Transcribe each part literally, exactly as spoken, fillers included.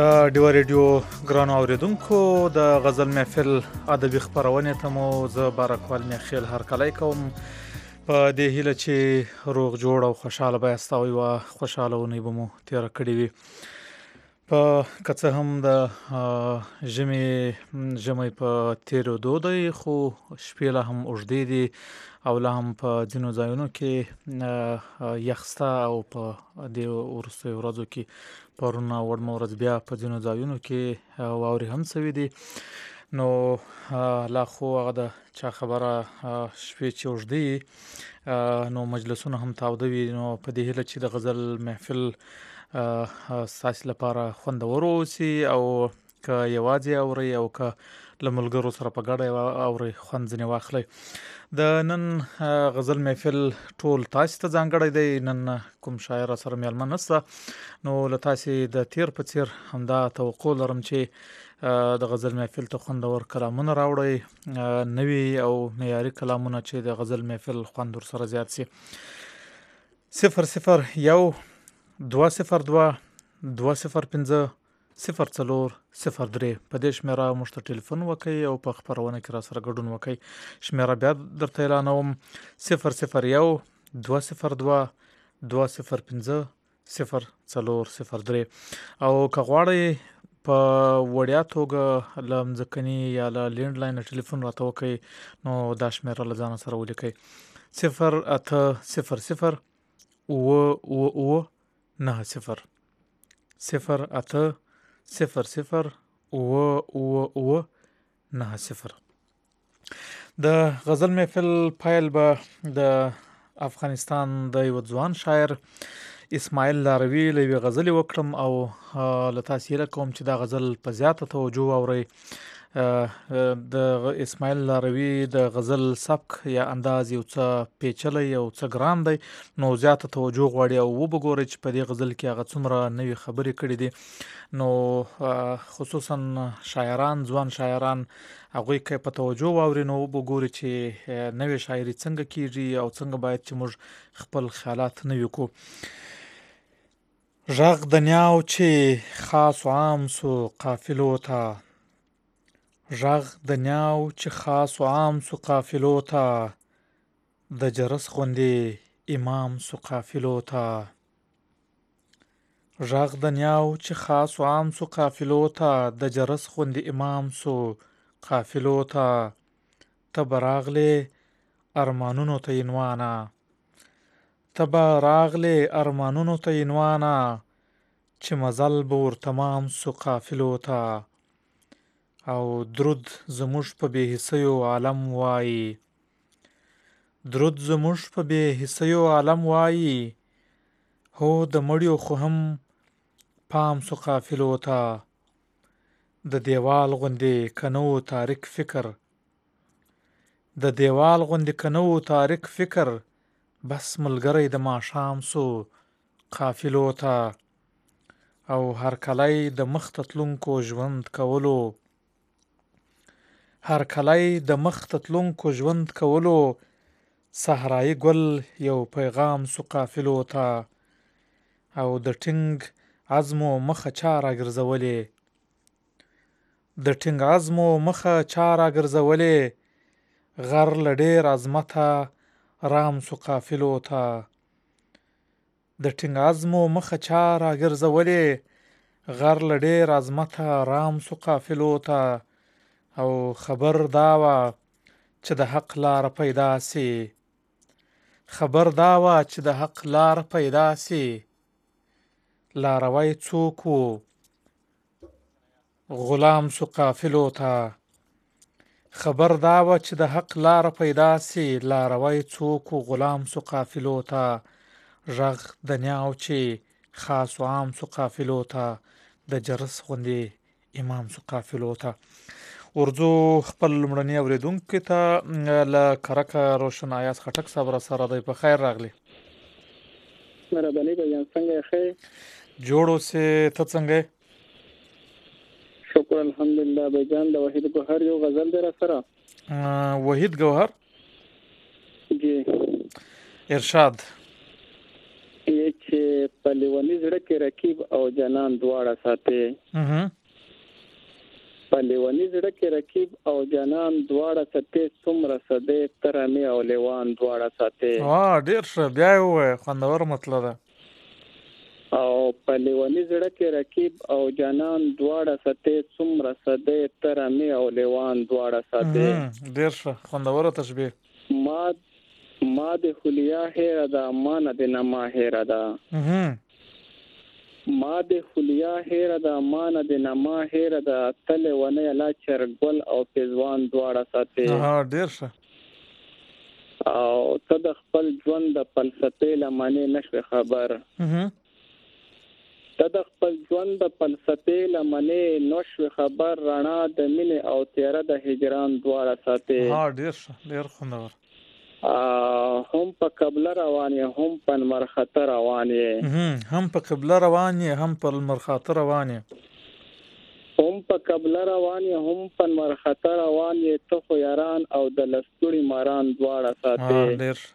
د ډیوا ریډیو ګرانو اوریدونکو د غزل محفل ادبي خپرونې ته مو زه بارکوال میخیل هرکلی کوم په دې هیله چې روغ جوړ او خوشحاله به یاست او یوه خوشحاله اونۍ به مو تېره کړې وي. په که څه هم د ژمي ژمی په تېرېدو دی خو شپې لا هم اوږدې دي او لا هم په ځینو ځایونو کې یخ شته او په دې وروستیو ورځو کې پرون او وړمه ورځ بیا په ځینو ځایونو کې واورې هم شوي دي. نو لا خو هغه د چا خبره شپې چې اوږدې نو مجلسونه هم تاوده وي. نو په دې هیله چې د غزل محفل ستاسې لپاره خوندور واوسي او که یوازې اورئ او که له ملګرو سره په ګډه اورئ خوند ځینې واخلئ. د نن غزل محفل ټول تاسې ته ځانګړی دی. نن کوم شاعر سره میلمه نشته نو له تاسې د تیر په څیر همدا توقع لرم چې د غزل محفل ته خوندور کلامونه راوړئ، نوي او معیاري کلامونه چې د غزل محفل خوند ورسره زیات شي. صفر صفر یو دوه صفر دوه دوه صفر پنځه صفر څلور صفر درې په دې شمېره موږ ته ټلیفون وکړئ او په خپرونه کې را سره ګډون وکړئ. شمېره بیا درته اعلانوم: صفر صفر یو دوه صفر دوه دوه صفر پنځه صفر څلور صفر درې. او که غواړئ په وړیا توګه له مځکني یا له لینډ لاین ټلیفون راته وکړئ نو دا شمېره له ځانه سره ولیکئ: صفر اته صفر صفر اوه اوه اوه نهه صفر صفر اته صفر صفر اوه اوه اوه نهه صفر. د غزل محفل پیل به د افغانستان د یو ځوان شاعر اسماعیل لاروي له یوې غزلې وکړم او له تاسې هیله کوم چې دا غزل په زیاته توجه واورئ. د اسماعیل لاروي د غزل سبک یا انداز یو څه پیچلی او څه ګران دی نو زیاته توجه غواړي او وبګورئ چې په دې غزل کې هغه څومره نوې خبرې کړي دي. نو خصوصا شاعران ځوان شاعران هغوی که په توجه واوري نو وبګوري چې نوې شاعري څنګه کیږي او څنګه باید چې موږ خپل خیالات نوي کړو. غږ د نیاو چې خاص و عام سو قافلو ته، غږ د نیاو چې خاص و عام سو قافلو ته، د جرس غوندې امام سو قافلو ته. غږ د نیاو چې خاص و عام سو قافلو ته، د جرس غوندې امام سو قافلو ته. ته به راغلې ارمانونو ته عنوانه، ته به راغلې ارمانونو ته عنوانه، چې مزل به ور تمام سو قافلو ته. او درود زموږ په بې حسیو عالم وایي، درود زموږ په بې حسیو عالم وایي، هو د مړیو خو هم پام سو قافلو ته. د دیوال غوندې که نه و تاریک فکر، د دیوال غوندې که نه و تاریک فکر، بس ملګری د ماښام سو قافلو ته. او هرکلی د مخ ته تلونکو ژوند کولو، هرکلی د مخ ته تلونکو ژوند کولو، صحرایي ګل یو پیغام سو قافلو ته. او د ټینګ عزمو مخه چا راګرځولې، د ټینګ عزمو مخه چا راګرځولې، غر له ډېر عظمته رام سو قافلو ته. د ټینګ عزمو مخه چا راګرځولې، غر له ډېر عظمته رام سو قافلو ته. او خبر دا وه چې د حق لاره پیدا سي، خبر دا وه چې د حق لاره پیدا سي، لاروی څوک و غلام سو قافلو ته. خبر دا وه چې د حق لاره پیدا سي، لاروی څوک و غلام سو قافلو ته. غږ د نیاو چې خاص و عام سو قافلو ته، د جرس غوندې امام سو قافلو ته. ورځو خپل لومړني اورېدونکي ته له کرکه روشن ایاز خټک صاحب را سره دی. په خیر راغلی. مهرباني بھائی جان څنګه یې؟ ښه جوړ اوسې، ته څنګه یې؟ شکر الحمدلله بھائی جان. د وحید ګوهر یو غزل دی را سره. وحید ګوهر جی ارشاد. چې په لیونی زړه کې رقیب او جنان دواړه ساتي. اها په لیونی زړه کې رقیب او جنان دواړه ساتي، څومره سده ترانه او لیوان دواړه ساتي. وا ډیر ښه، بیا یو خوندور مطلب ده. او په لیونی زړه کې رقیب او جنان دواړه ساتي، څومره سده ترانه او لیوان دواړه ساتي. ډیر ښه، خوندور تشبیه. ما ما د خلیا هیر ده، ما نه د نما هیر ده. ما د خلیا هیر ده، ما نه د نما هیر ده. تل ونه لا چرګل او پزوان دواړه ساتي. ها ډیر ښه. او ته د خپل ژوند د فلسفې لمنې نشوي خبر. ته د خپل ژوند د فلسفې لمنې نشوي خبر. رڼا د مینې او تیاره د هجران دواړه ساتي. ها ډیر ښه، ډیر خوندور. هم په قبله روان یې، هم په مرخطه روان یې. هم په قبله روان یې، هم په مرخطه روان یې. هم په قبله روان یې، هم په مرخطه روان یې. ته خو یاران او د لستوړي ماران دواړه ساتي. ډیر.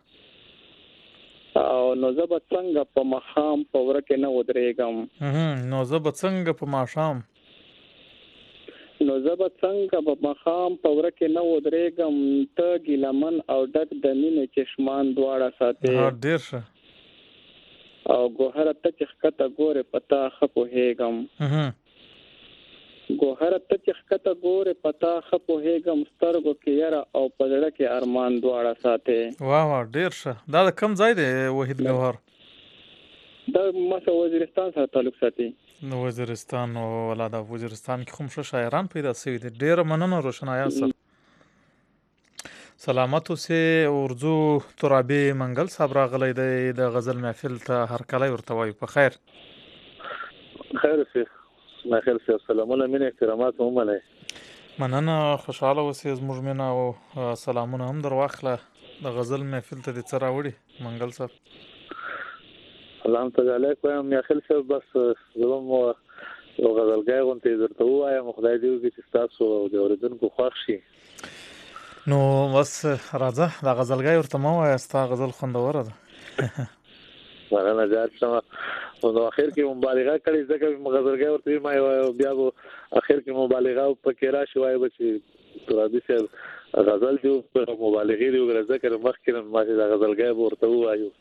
او نو زه به څنګه په مخام په ورکه نه ودرېږم. نو زه به څنګه په ماښام نو زه به څنګه په مخام په ورکه نه ودرېږم. ته ګیلمن او ډک د مینې چشمان دواړه ساتي. ها ډیر ښه. او ګوهره ته چې ښکته ګورې پتا ښه پوهېږم. ګوهره ته چې ښکته ګورې پتا ښه پوهېږم. سترګو کې یره او په زړه کې ارمان دواړه ساتي. واه واه ډیر ښه. دا د کوم ځای دی وحید ګوهر؟ دا مسه وزیرستان سره تعلق ساتي. نو وزیرستان او ولاده وزیرستان کې کوم ښه شاعران پیدا شوي دي. ډیره مننه روشنایا صاحب. سلامت اوسې. اردو ترابي منګل صاحب راغلی دی د غزل محفل ته، هرکلی ورته وایو. په خیر خیر اوسې. ما خیر اوسې. سلامونه مینه احترامات هم منئ. مننه، خوشحاله اوسې. زموږ مینه او سلامونه هم در واخله. د غزل محفل ته دې څه راوړي منګل صاحب؟ سلام ته علیک وایم یا خل صاحب. بس زه مو یو غزلګای غونډې درته ووایم. خدای دې وکړي چې تاسو د اورېدونکو خوښ شي. نو بس راځه دا غزلګای ورته مه وایه، ستا غزل خوندوره ده. مننه جار شمه. نو اخر کې مبالغه کړې، ځکه غزلګای ورته ما بیا به اخر کې مبالغه پکې راشي، وایي به چې ترابي صاحب غزل دی په مبالغې دی وګړه، ځکه مخکې ما چې دا غزلګای به ورته ووایو.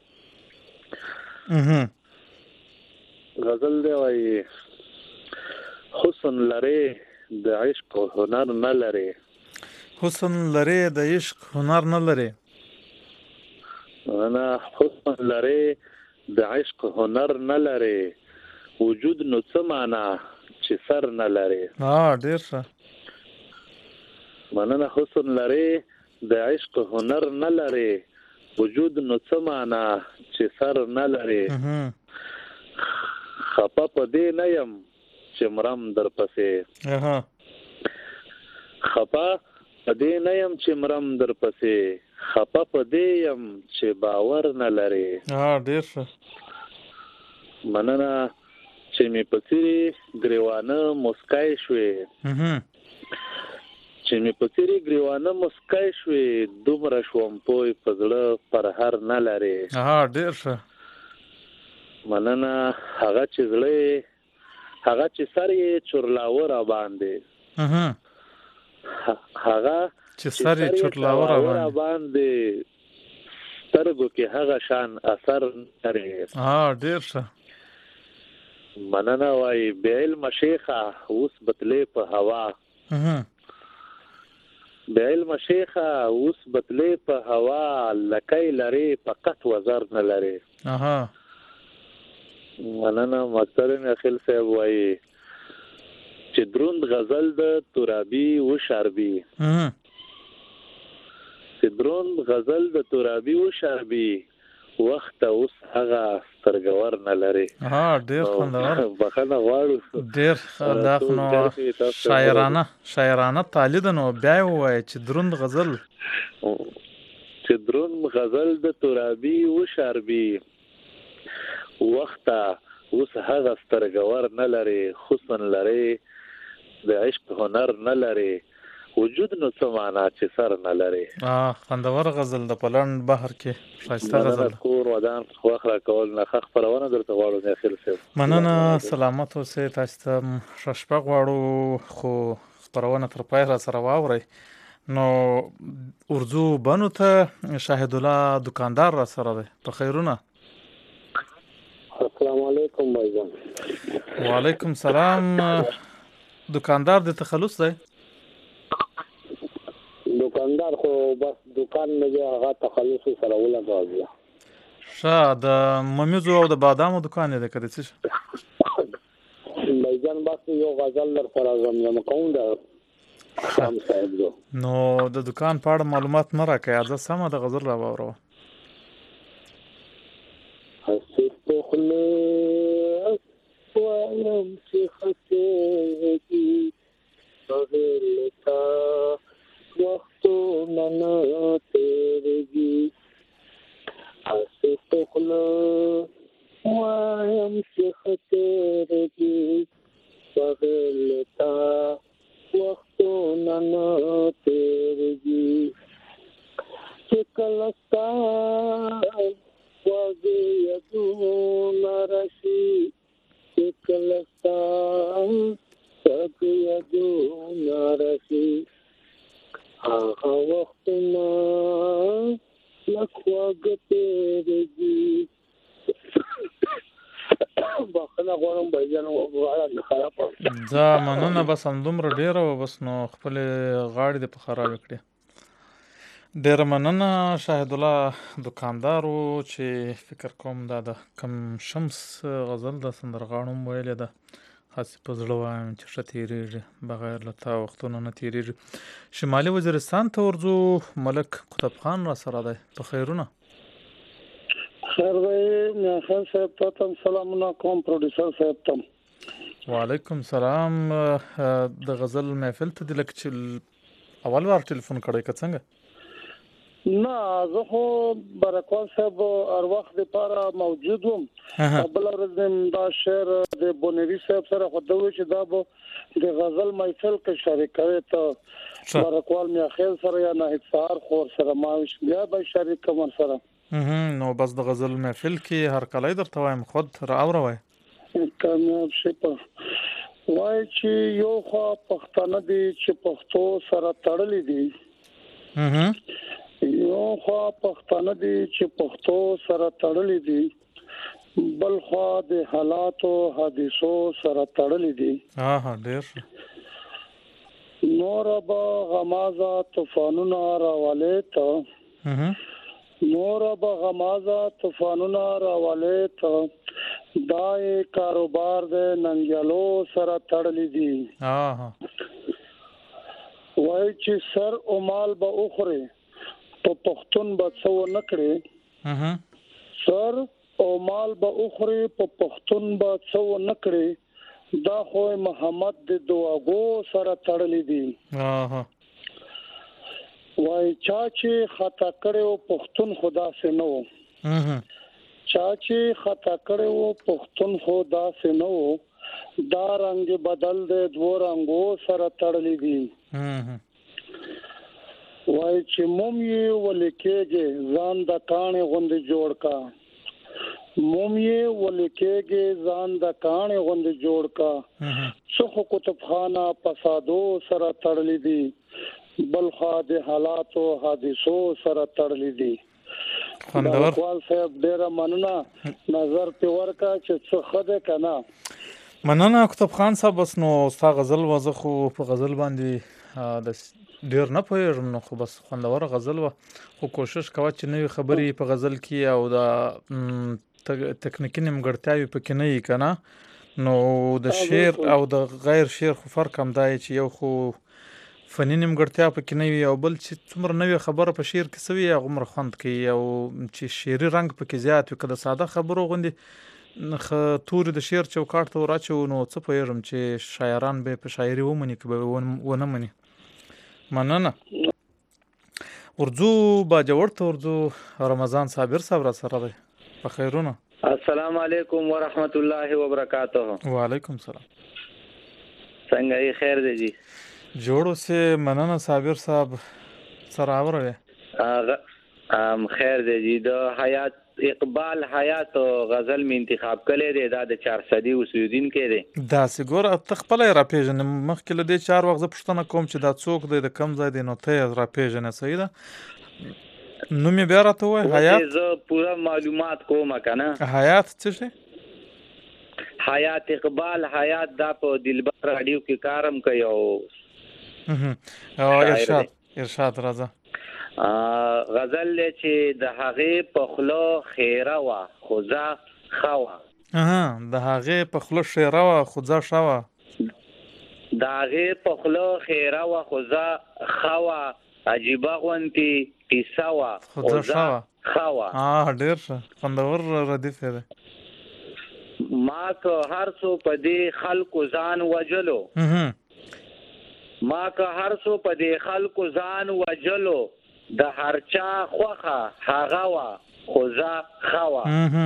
غزل دی وایي حسن لرې د عشق او هنر نه لرې. حسن لرې د عشق هنر نه لرې. نه حسن لرې د عشق هنر نه لرې. وجود نو څه معنا چې سر نه لرې. ها ډیر ښه. مننه. حسن لرې د عشق هنر نه لرې. وجود نو څه معنا چې سر نه لرې. خپه په دې نه یم چې مرم در پسې. خپه په دې نه یم چې مرم در پسې. خپه په دې یم چې باور نه لرې. ها ډیر ښه. مننه چې می په څیرې ګریوانه مسکای شوې. چې می په څیرې ګریوانه مسکای شوې. دومره شوم پوی په زړه پر هر نه لرې. ها ډیر ښه. مننه. هغه چې زړه هغه چې سر یې چورلاوه را باندې. هغه چې سر یې چورلاوه را باندې. سترګو کې هغه شان اثر لري. ها ډیر ښه. مننه. وایي بې علمه شیخه اوس بتلې په هوا. بې علمه شیخه اوس بتلې په هوا. لکۍ لرې فقط وزر نه لرې. مننه. محترم اخیل صاحب وایي چې دروند غزل د ترابي وشاربي. چې دروند غزل د ترابي وشاربي. وخت اوس هغه سترګور نه لري. ها ډیر خوندور. بخنه غواړو. ډیر دا نو شاعرانه شاعرانه تعلیل نو بیا وایي چې دروند غزل چې دروند غزل د ترابي وشاربي. وخت اوس هغه سترګور نه لري. حسن لري د عشق هنر نه لري. وجود نو څه معنا چې سر نه لري. اه خوندور غزل د پلند بحر کې شایسته غزل. کور ودان خو اخره کول نه خخ پرونه درته غواړو نه خیر سه مننه سلامت اوسې تاسو ته ششپه غواړو خو پرونه تر پای را سره واوري. نو ارزو بنو ته شاهد الله دکاندار را سره ده په خیرونه. السلام علیکم بھائیجان. وعلیکم سلام. دکاندار د تخلص دی؟ دکاندار خو بس دکان نه دی هغه تخلص سره ولګاوه. ښه د ممیزو او د بادامو دکان دی کده څه؟ بھایجان بس یو غزل در سره زمزمه کوم دا خام صاحب دو. نو د دکان په اړه معلومات نه راکې ځکه سمه د غزل را واورو. خله وایم چې خطېږي بغلتا وختونه نه تېرېږي. هسې خله وایم چې خطېږي بغلتا وختونه نه تېرېږي. چې کله ستا واغی یدون رشی اکلستان سگ یدون رشی آغا وقتنا لکواگ تیرگی. باخنا غورم بایجانو غالا خراب دا مننه بس همدومره ډیره و بس نو خپل غاړې د په خراب کړې. ډیره مننه شاهد الله دکاندارو چې فکر کوم دا د کم شمس غزل د سندرغاړو ویلې ده. خاص په زړه وایم چې ښه تېرېږي بغیر له تا وختونه نه تېرېږي. شمالي وزیرستان ته ورځو ملک قطب خان را سره دی په خیرونه. خیر دی میاخان صاحب ته تم سلامونه کوم پروډوسر صاحب تم. وعلیکم سلام. د غزل محفل ته د لکه چې اول وار ټلیفون کړی که څنګه؟ نه زه خو برکوال صاحب هر وخت لپاره موجود وم. بل ورځ دا شعر د بونری صاحب سره خو دوی چې دا به د غزل محفل کې شریک کوي ته برکوال میا خیل سره یا نه اتصال خور سره ما بیا به شریک کوم سره. نو بس د غزل محفل کې هر کله درته وایم خود را اوروي. کامیاب شي په وای چې یو خو پښتانه دي چې پښتو سره تړلې دي. یو خو پښتانه دي چې پښتو سره تړلې دي بل خو د حالاتو حادثو سره تړلې دي. ها ها ډېر. نور به غمازه طوفانونه راواله ته نور به غمازه طوفانونه راواله ته دای کاروبار د ننګلو سره تړلې دي. ها ها وای چې سر او مال به اخره په پښتون به څو نکړي. سر او مال به اخره په پښتون به څو نکړي دا خو محمد د دعاګو سره تړلې دي. ها وای چا چې خطا کړو پښتون خدا سي نو. چا چې خطا کړو پښتون خدا سي نو دا رنگ بدل د دوه رنگو سره تړلې دي. وای چې موم یې ولیکېږي ځان د کانې غوندې جوړ کا موم یې ولیکېږي ځان د کانې غوندې جوړ کا څو کتب خانه فسادو سره تړلې دي بل خو د حالاتو حادثو سره تړلې دي. خوندور کول صاحب ډېر مننه نظر په ورکا چې څه خده کنه. مننه کتب خان صاحب. بس نو ستا غزل وزه خو په غزل باندې د ډیر نه پوهېږم نو خو بس خوندور غزل و خو کوشش کوه چې نوې خبرې په غزل کې او د تکنیکي نیمګړتیاوې پکې نه وي که نه نو د شعر او د غیر شعر خو فرق هم دا چې یو خو فني نیمګړتیا پکې نه وي او بل چې څومره نوې خبره په شعر کې څه وي هغومره خوند کوي او چې شعري رنګ پکې زیات وي که د ساده خبرو غوندې تورې د شعر چوکاټ ته وراچو نو څه پوهېږم چې شاعران به په شاعري ومني که به ونه مني. مننه. ورځو باجوړ ته ورځو رمضان صابر صاحب را سره دی په خیرونه. السلام علیکم ورحمت الله وبرکاته. وعلیکم سلام. څنګه یې خیر دی جی؟ جوړ اوسې، مننه صابر صاحب. سره اوره ام خیر دی. د حیات اقبال حیات غزل می انتخاب کړی دی، دا د چار صدی اوسیدون کې دی. دا سګور ته خپل را پیژنې. مخکې له دې چار وخت پښتنه کوم چې دا څوک دی، د کم ځای دی، نو ته را پیژنې. صحیح ده. نو می بیا راته وای حیات. زه پورا معلومات کوم کنه. حیات څه شي؟ حیات اقبال حیات دا په دلبر رادیو کې کارم کوي او ارشاد ارشاد راځه. غزل چې د هغه په خلو خیره وا خوځه خوا. اها د هغه په خلو خیره وا خوځه شوا. د هغه په خلو خیره وا خوځه خوا. عجيبه غونتی کیسه وا خوځه خوا. اه ډیر ښه خوندور ردیف دی. ما که هر څو په دې خلکو ځان وجلو. ما که هر څو په دې خلکو ځان وجلو. د هرچا خوخه هغه وا خوځه خوا.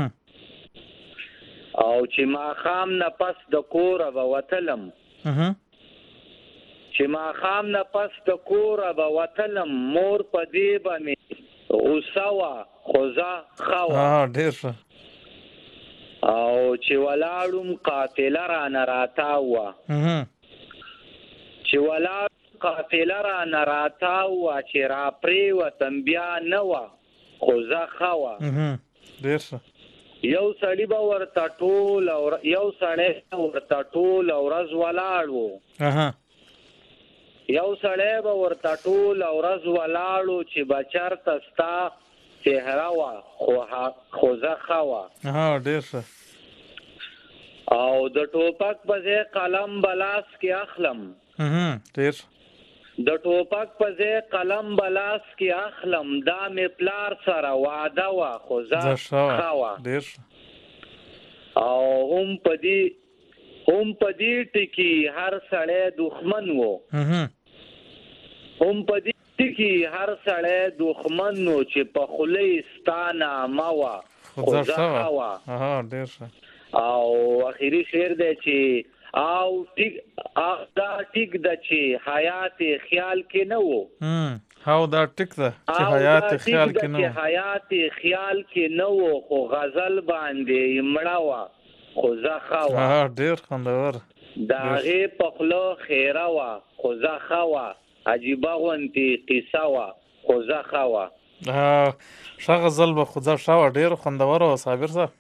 او چې ما خام نه پس د کور به وتلم. چې ما خام نه پس د کور به وتلم. مور په دې به مې اوسوا خوځه خوا. ها ډیر ښه. او چې ولاړم قافله را نه راتاوه. چې ولاړ قافله را نراتاو چې را پری وطن بیا نه و خوځه خوا. ډیر ښه. یو سړی به ورته ټول او یو سړی ورته ټول ورځ ولاړ وو. یو سړی به ورته ټول ورځ ولاړ وو چې بچرته ستا چهره وا خوځه خوا. ها ډیر ښه. او د ټوپک په ځای قلم بلاس کې اخلم. ډیر. د ټوپک په ځای قلم بلاس کې اخلم. دا مې پلار سره وعده وا خوځه خوا. ډیر. او هم په دې هم په دې ټکی هر سړی دښمن وو. هم په دې ټکی هر سړی دښمن وو چې په خولې ستانه ما وا خوځه خوا. ها ډیر. او اخیری شعر دی چې او ټیک دا ټیک د چې حیات خیال کې نه وو. هم هاو دا ټیک ده چې حیات خیال کې نه وو. حیات خیال کې نه وو خو غزل باندې مړه وا خوځه خوا. ها ډیر خوندور. دا هغه په خلو خیره وا خوځه خوا. عجيبه غونتی قصه وا خوځه خوا. ها ښه غزل به خوځه شوا. ډیر خوندور او صابر صاحب.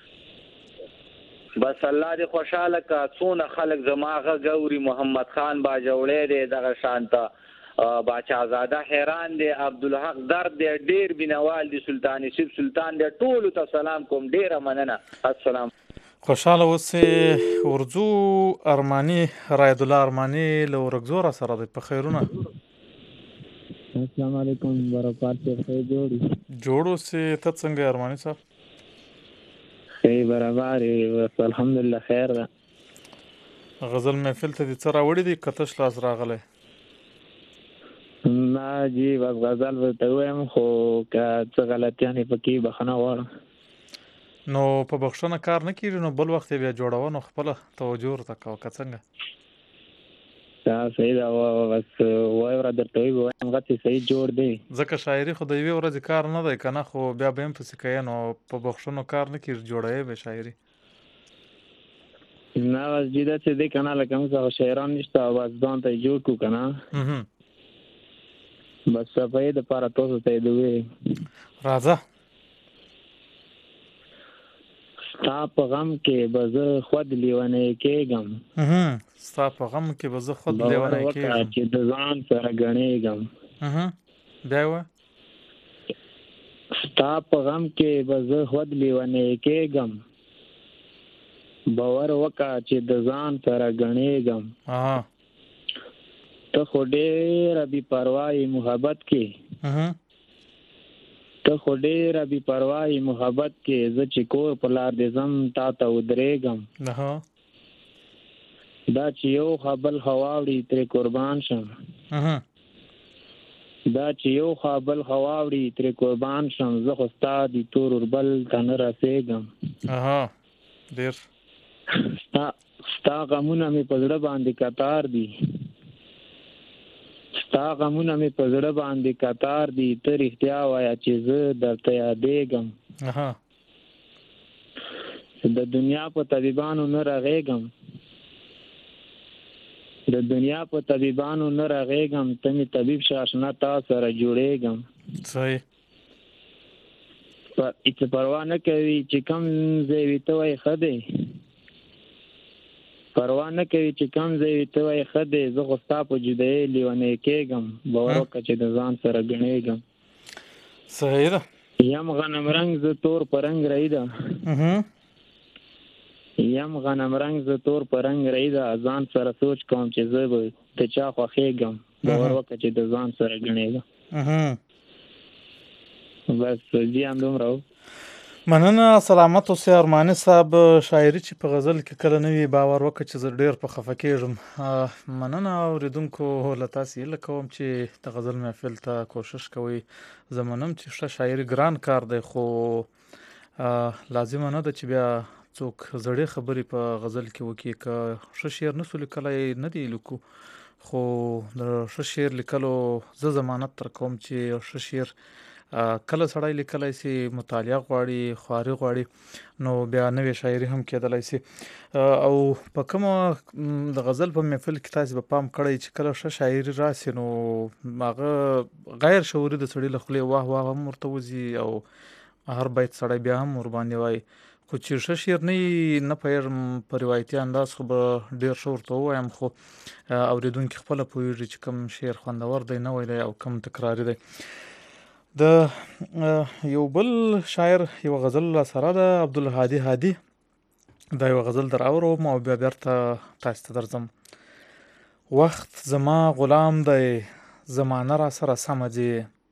بس الله دې خوشاله کا. څونه خلک زماغه ګوري. محمد خان باجوړی دی دغه شانته باچا زاده حیران دی. عبدالحق درد دی ډیر بینوال دی. سلطان یوسف سلطان دی. ټول ته سلام کوم. ډیره مننه. السلام. خوشاله اوسې. ورځو ارمانی راید الله ارمانی له ورګزور سره دی په خیرونه. السلام علیکم برکات ته جوړی. جوړ اوسې. ته څنګه ارمانی صاحب؟ ای برابر ای الحمدلله خیر ده. غزل محفل ته دې څه راوړی دی کتش لاس راغلی؟ نه جی بس غزل ورته وایم خو که څه غلطیانې پکې بخښنه غواړم. نو په بخښنه کار نه کېږي نو بل وخت بیا جوړوه نو خپله توجه ورته کوه که څنګه؟ دا صحیح ده. بس وایو را درته وایي وایم هغسې صحیح جوړ دی. ځکه شاعري خو د یوې ورځې کار نه دی که نه خو بیا به هم پسې کوې نو په بخښنو کار نه کېږي جوړوې به شاعري. نه بس جي داسې دی که نه لکه موږ هغه شاعران نشته او بس ځان ته یې جوړ کړو که نه بس صفایي دپاره تاسو ته یې د وویل. راځه. ستا په غم کې به زه خود لیونی کېږم. ستا په غم کې به زه خود لیونی کېږم. باور وکړه چې د ځان سره ګڼېږم. بیا یې وایه. ستا په غم کې به زه خود لیونی کېږم. باور وکړه چې د ځان سره ګڼېږم. ته خو ډېره بې پروایي محبت کې. ته خو ډېره بې پروایي محبت کې. زه چې کور په لار دې ځم تا ته ودرېږم. دا چې یو خبل خواوړي ترې قربان شم. دا چې یو خبل خواوړي ترې قربان شم. زه خو ستا د تور اوربل ته نه رسېږم. ډېر ستا, ستا غمونه مې په زړه باندې کتار دي. ستا غمونه مې په زړه باندې کتار دي. ستا غمونه مې په زړه باندې کتار دي. ستا غمونه مې په زړه باندې کتار دي. ستا غمونه مې په زړه باندې کتار دي. ستا غمونه مې په زړه باندې کتار دي. ستا غمونه مې په زړه باندې کتار دي، ته رښتیا وایه چې زه درته یادېږم. د دنیا په طبیبانو نه رغېږم، د دنیا په طبیبانو نه رغېږم، ته مې طبیب شه اشنا تا سره جوړېږم. صحیح. هېڅ پروا نه کوي چې کم ځای وي ته وایې ښه دی، پروا نه کوي چې کم ځای وي ته وایې ښه دی، زه خو ستا په جدایۍ لیونی کېږم، باور وکړه چې د ځان سره ګڼېږم. صحیح ده. یم غنم رنګ زه تور په رنګ رهي ده، یم غنم رنګ زه تور په رنګ رهي ده، ځان سره سوچ کوم چې زه به د چا خوښېږم، باور وکړه چې د ځان سره ګڼېږم. بس جی هم دومره و. مننه. سلامت اوسې ارماني صاحب. شاعري چې په غزل کې کله نه وي، باور وکړه چې زه ډېر په خفه کېږم. مننه اورېدونکو له تاسې هیله کوم چې د غزل محفل ته کوشش کوئ. زه منم چې ښه شاعري ګران کار دی، خو لازمه نه ده چې بیا څوک زړې خبرې په غزل کې وکړي. که ښه شعر نسو لیکلی نه دی لیکو، خو د ښه شعر لیکلو زه ضمانت در کوم چې ښه شعر کله سړی لیکلی سي، مطالعه غواړي، خواري غواړي، نو بیا نوې شاعري هم کېدلی سي. او په کومه د غزل په محفل کې تاسې به پام کړی چې کله ښه شاعري راسي نو هغه غیر شعوري د سړي له خولې واه واه هم ورته وځي، او هر بیت سړی بیا هم ورباندې وایي. خو چې ښه شعر نه وي، نه پوهېږم په روایتي انداز خو به ډېر ښه ورته ووایم، خو اورېدونکي خپله پوهېږي چې کوم شعر خوندور دی، نوی دی، او کوم تکراري دی. د یو بل شاعر یو غزل سره ده، عبدالهادي هادي. دا یو غزل در اورم او بیا بیرته تاسې ته درځم. وخت زما غلام دی، زمانه را سره سمه ځي،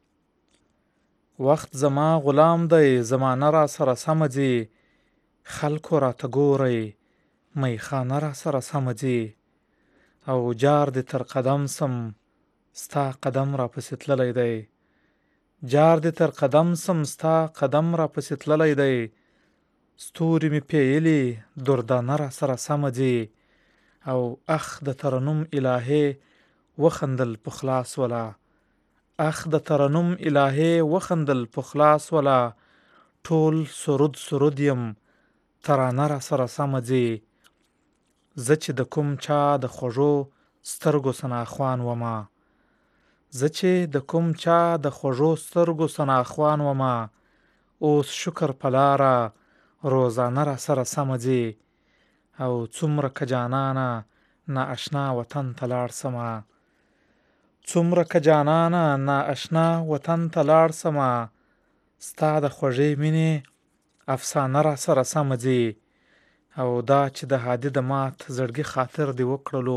وخت زما غلام دی، زمانه را سره سمه ځي، خلکو راته ګورئ میخانه را سره سمه ځي، او جار دې تر قدم سم ستا قدم را پسې تللی دی، جار دې تر قدم سم ستا قدم را پسې تللی دی، ستوري مې پیلي دردانه را سره سمه ځي، او اخ د ترنم الهې وخندل په خلاص ولا، اخ د ترنم الهې وخندل په خلاص ولا، ټول سرود سرود یم ترانه را سره سمه ځي، زه چې د کوم چا د خوږو سترګو سناخوان ومه، زه چې د کوم چا د خوږو سترګو سناخوان ومه، اوس شکر په لاره روزانه را سره سمه ځي، او څومره که جانانه نا اشنا وطن ته لاړ سمه، څومره که جانانه نا اشنا وطن ته لاړ سمه، ستا د خوږې مینې افسانه را سره سمه ځي، او دا چې د هادي د مات زړګي خاطر دې وکړلو،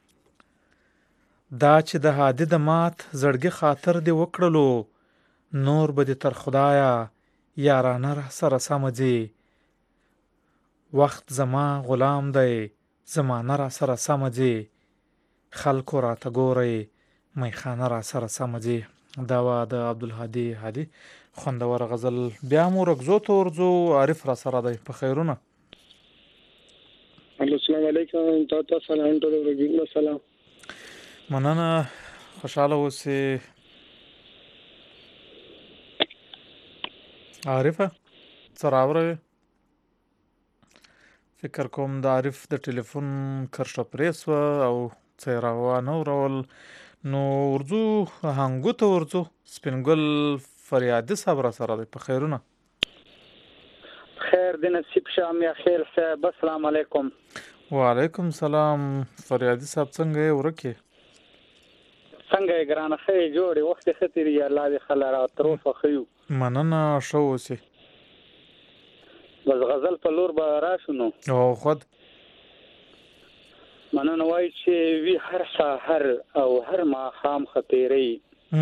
دا چې د هادي د مات زړګي خاطر دې وکړلو، نور به دې تر خدایه یارانه را سره سمه ځي، وخت زما غلام دی، زمانه را سره سمه ځي، خلکو راته ګورئ میخانه را سره سمه ځي. دا وه د عبدالهادي هادي خوندوره غزل. بیا مو رګزو ته ورځو. عارف را سره دی. په خیرونه. السلام علیکم. تا ته سلام. ټول ورځو سلام. مننه. خوشحاله اوسې. عارفه څه راوړی؟ فکر کوم د عارف د ټلیفون کرښه پرې سوه او څه یې روانه ورول. نو ورځو هنګو ته ورځو. سپین ګل فریادي صاحب را سره دی. په خیرونه. خیر دی نصیب شه میا خیر صاحب. السلام علیکم. وعلیکم سلام. فریادي صاحب څنګه یې ورکې؟ څنګه یې ګرانه ښه یې جوړې وخت یې ښه تېرېږي الله دې ښه لره تر اوسه ښه یو. مننه ښه اوسې. بس غزل په لور به راشو نو. او خود مننه وایي چې وي هر سحر او هر ماښام ښه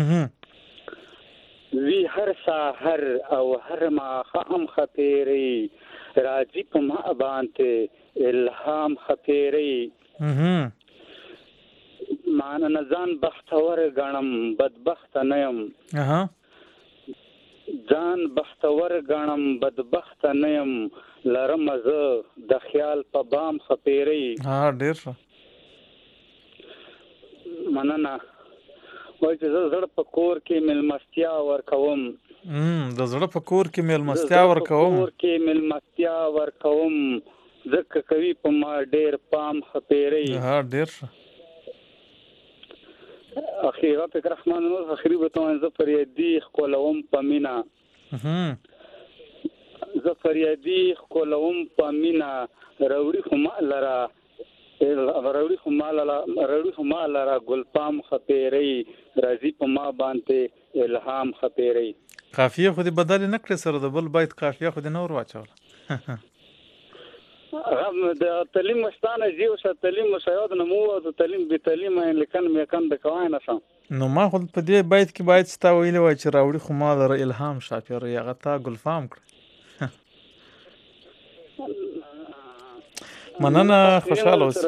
وی هر سحر او هر ماښام ښه تېرئ راځي په ما باندې الهام ښه تېرئ مانه ځان بختور ګڼم بدبخته نه یم ځان بختور ګڼم بدبخته نه یم لرم زه د خیال په بام ښه تېرئ. ها ډېر ښه. مننه. وای چې زړه په کور کې ملمستیا ورکوم ام د زړه په کور کې ملمستیا ورکوم کور کې ملمستیا ورکوم ځکه کوي په ما ډېر پام خپېری ها ډېر اخیرا فکر رحمان نور اخیری به تو زه فریادي خپلوم پمینا زه فریادي خپلوم پمینا راوړي خو ما لرا راوړي خو ما لرا راوړي خو ما لرا ګل پام خپېری راځي په ما باندې الهام خپېری قافیه خو دې بدل نه کړې سره د بل بیت قافیه خو دې نور واچول هم د تعلیم مستانه جیو ش تعلیم مساعد نه مو د تعلیم به تعلیم لیکن مې کم د کوای نه سم نو ما خو په دې بیت کې باید ستا ویلې وای چې راوړي خو ما لره الهام شافیر یغه تا ګلفام کړ مننه خوشاله اوس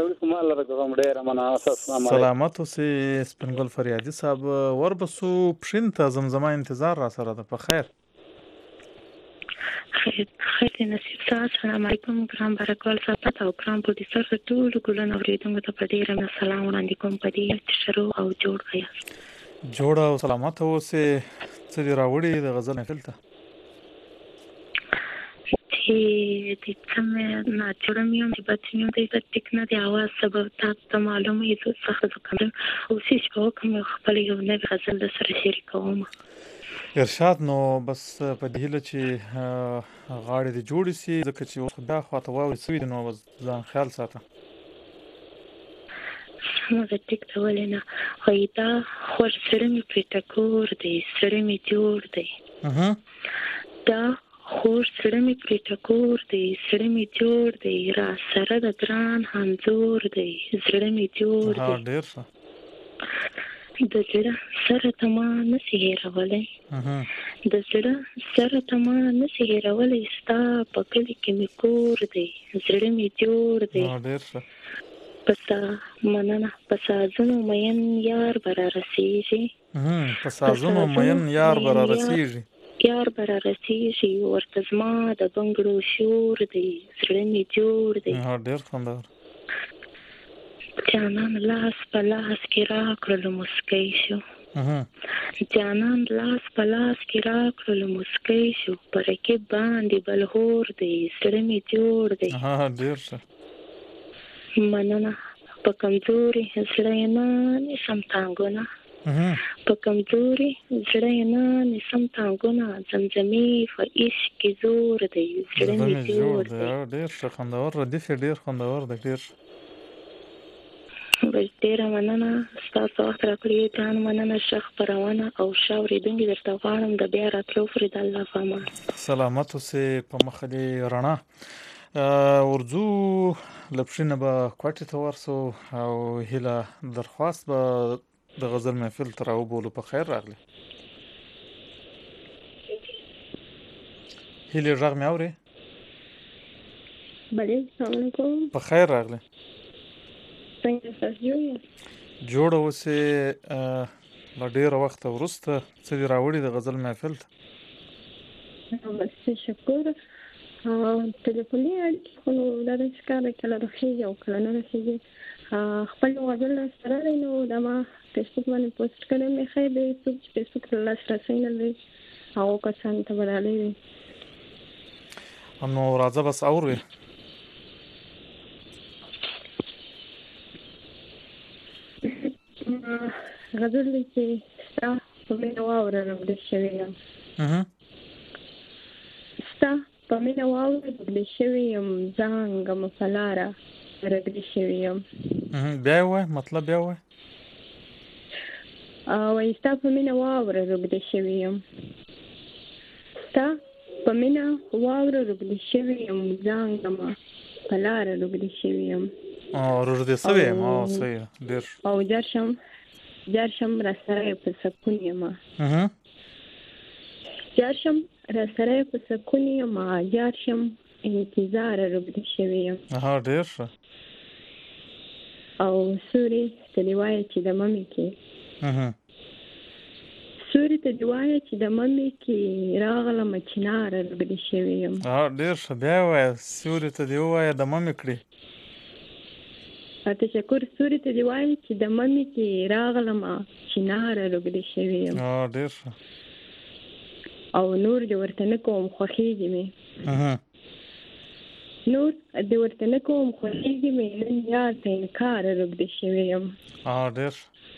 سلامت اوسې سپنګل فریادي صاحب وربسو پښین ته زمزمه انتظار را سره ده په خیر خیر خیر نصیب صاحب السلام علیکم ګرام بارکوال صاحب او ګرام پروډوسر ټول ګلن اوریدونکو ته په ډیر نه سلام وړاندې کوم په دې شروع او جوړ غیا جوړ او سلامت اوسې څه دی راوړي د غزل محفل ته چې د څه نه جوړم یم چې بچیم د ټیک نه دی आवाज سبب تاسو معلومه یې څه څه کوم او چې کوم خپل یو نه غزل د سره شریکوم ارشاد نو بس په دې هله چې غاړې دې جوړې سي ځکه چې اوس دا خواته واوري سوي نو ځان خیال ساته نو د ټیک ته ولنه هیدا خور سره می پټکور دی سره می جوړ دی اها دا خور سره می پټکور دی سره می جوړ دی را سره د ګران همزور دی سره می جوړ دی ها ډیر ښه د زړه سره تما نسی هېرولای د زړه سره تما نسی هېرولای ستا په کلي کې مې کور دی زړه مې جوړ دی ډېر ښه پسا مننه په سازونو مین یار به را رسېږي په سازونو مین یار به را رسېږي یار به را رسېږي ورته زما د بنګړو شور دی زړه مې جوړ دی ډېر خوندور جانان لاس په لاس کې راکړلو مسکی شو جانان لاس په لاس کې راکړلو مسکی شو پر کې باندې بلهور دی سره می جوړ دی ها ډیر ښه مننه په کمزوري سره نه نسم تانګونه په کمزوري سره نه نسم تانګونه زمزمي په عشق زور دی سره می جوړ دی ډیر ښه خوندور ردیف ډیر خوندور دی ډیر ډیره مننه ستاسو وخت راکړی ته مننه شیخ پرونه او شاوریدونکي درته غواړم د بیا راتلو فرید الله فامان سلامت اوسې په مخ دې رڼا ورځو لپشنه به کوټه ته ورسو او هله درخواست به د غزل محفل تر او بولو په خیر راغلی هله رغم اوري بله السلام علیکم په خیر راغلی څنګه تاسو جوړ اوسې لا ډیر وخت ورسته څه دی راوړي د غزل محفل ته بس شکر ټلیفوني اړیکې نو دا د ښکار کله راخېږي او کله نه راخېږي خپل غزل سره دی نو دا ما فیسبوک باندې پوسټ کړی مې ښایي د څوک چې فیسبوک ته لاسرسی نه لري هغو کسانو ته به ډالۍ وي نو راځه بس اورئ غزل دی چې ستا په مینه واوره رغړې شوې یم ستا په مینه واوره رغړې شوې یم ځانګم په لاره رغړې شوې یم بیا وایه مطلب بیا وایه وایي ستا په مینه واوره رغړې شوې یم ستا په مینه واوره رغړې شوې یم ځانګم په لاره رغړې شوې یم روږدې شوې یم او صحیح ډېر او جرشم جرشم را سره په سکون یم جرشم را سره په سکون یم جرشم انتظار رغړې شوې یم ها ډېر ښه او سوري ته دې وایه چې د ممې کې سوري ته دې وایه چې د ممې کې راغلم چناره رغړې شوې یم ها ډېر ښه بیا وایه سوري ته دې ووایه د ممې کړې تشکر سوري ته دی وایم چې د ممي کې راغلم چنار لګلې شوی یم اه ډیر او نور د ورته نه کوم خوښیږي مې اها نور د ورته نه کوم خوښیږي مې نن یار ته انکار لګلې شوی یم اه ډیر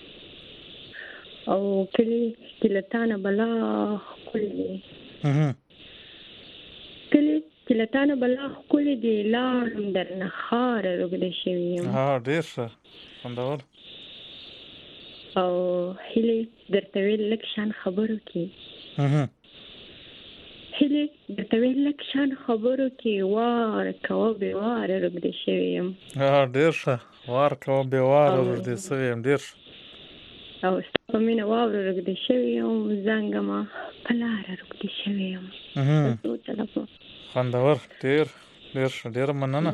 او کلی کلتانه بلا کلی اها کلی کلتانه بلا کلی دی لاړم درنه خار لګلې شوی یم اه ډیر خوندور او هلي درته ویل لک شان خبرو کې اها هلي درته ویل لک شان خبرو کې وار کوه به وار لګلې شوی یم اه ډیر وار کوه به وار لګلې شوی یم ډیر او په مینه واور لګلې شوی یم زنګ ما پلار لګلې شوی یم اها خوندور ډیر ډیر ډیر مننه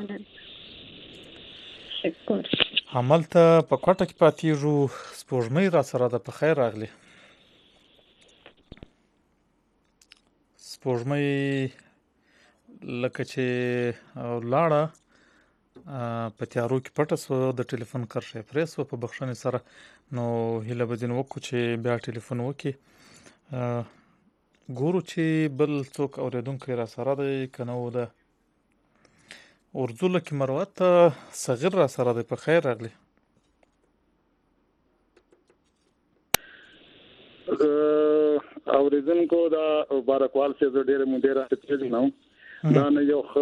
شکر هملته په کوټه کې پاتېږو سپوږمۍ را سره ده په خیر راغلی سپوږمۍ لکه چې لاړه په تیارو کې پټه سوه د ټلیفون کرښه یې پرې سوه په بخښنې سره نو هیله به ځینې وکړو چې بیا ټلیفون وکړي ګورو چې بل څوک اورېدونکی را سره دی که نه و ده ارزو لکه مروت صغیر را سره دی په خیر راغلی اورېدونکو دا بارکوال صاحب زه ډېره مودې راته نه دا نه یو ښه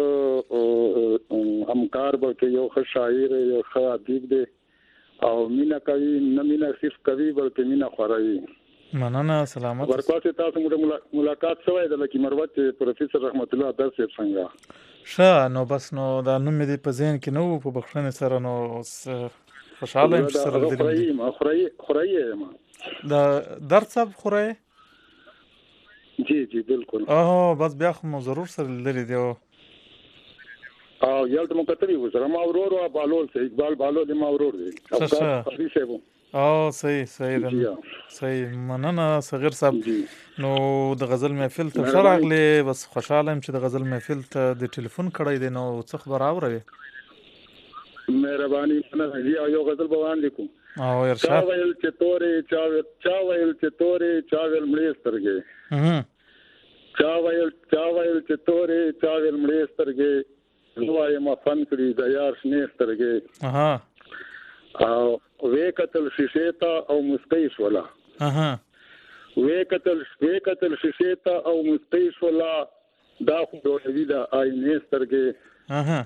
همکار به کې یو ښه شاعر یو ښه ادیب دی او مینه کوي نه مینه صرف کوي بلکې مینه خوروي مننه سلامت بارکوال صاحب تاسو موږ ملاقات شوی د لکه مروت پروفیسور رحمت الله درس یې څنګه ښه نو بس نو دا نوم مې دې په ذهن کې نه و په بخښنې سره نو خوشحاله یم چې سره لیدلم خورایي یم دا درد صاحب خورایي جی جی بالکل اوه بس بیا خو مو ضرور سره لیدلی دی او یالته مو کتلی و سره ما ورور او بالول سه اقبال بالول ما ورور دی او او صحیح صحیح ده صحیح مننه صغیر صاحب نو د غزل محفل ته ښه راغلی بس خوشحاله یم چې د غزل محفل ته د ټلیفون کړی دی نو څه خبر اورئ مهرباني مننه یو غزل به وړاندې کوم او ارشاد چا ویل چې تورې چا چا ویل چې تورې چا ویل مړې سترګې چا ویل چا ویل چې تورې چا ویل مړې سترګې نوای ما فن کړی د یار شنې سترګې اها او وې کتل شیشه ته او مسکی شولا اها وې کتل وې کتل شیشه ته او مسکی شولا دا خو دوی دا آینې سترګې اها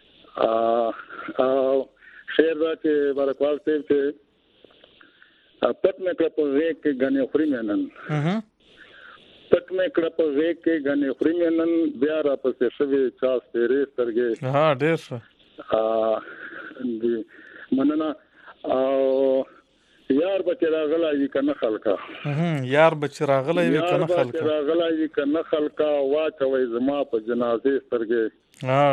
او شعر دا چې بارکوال صاحب چې پټ مې کړ په وې کې غنې خوري مېنن اها پټ مې کړ په وې کې غنې خوري مېنن بیا را پسې شوي چا ستېرې سترګې ها ډېر ښه دي مننه او یار بچ راغلی وي کنه خلکا یار بچ راغلی وي کنه خلکا یار راغلی وي کنه خلکا واچوي زما په جنازې سترګې ها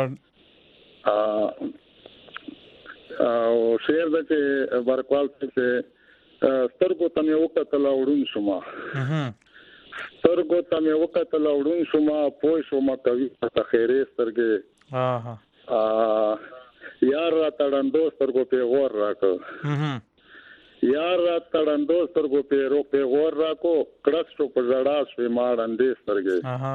او شعر د چې بارکوال چې سترګو ته مې وکتل وړون شوما سترګو ته مې وکتل وړون شوما پوه شوما کوي ته خیرې سترګې ها ها یار را تړندو سترګو په غور راکو یار را تړندو سترګو په رو په غور راکو کړس شو په زړه شوي ماړندې سترګې ها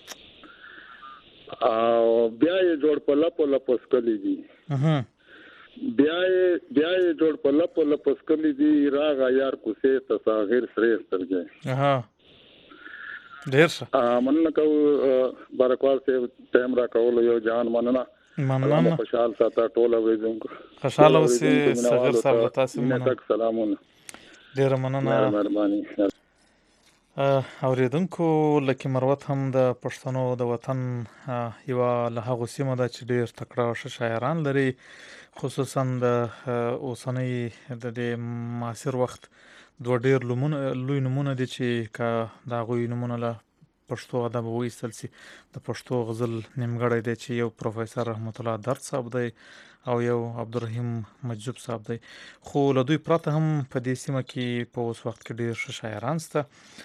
او بیا یې جوړ په لپو لپو سکلې دي بیا یې بیا یې جوړ په لپو لپو سکلې دي راغا یار کوسه تصاغیر سره سترګې ها ډیر ښه مننه کو بارکوال صاحب ټیم را کول یو جان مننه مننه خوشحال ساته ټول اوریدونکو خوشاله اوسئ صغیر صاحب تاسو مننه سلامونه ډیر مننه مهرباني اوریدونکو لکه مروت هم د پښتنو د وطن یو له هغو سیمو ده چې ډیر تکړه او ښه شاعران لري خصوصا د اوسنۍ د دې معاصر وخت دوه ډیر لوی نمونه دي چې که د هغوی نمونه له پښتو ادب وایستل سي د پښتو غزل نیمګړی دی چې یو پروفیسور رحمت الله درد صاحب دی او یو عبدالرحیم مجذوب صاحب دی خو له دوی پرته هم په دې سیمه کې په اوس وخت کې ډیر ښه شاعران شته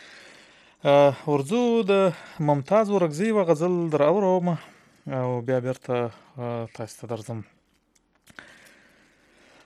ورځو د ممتاز ورکزي و غزل در اورم او بیا بیرته تاسو ته درځم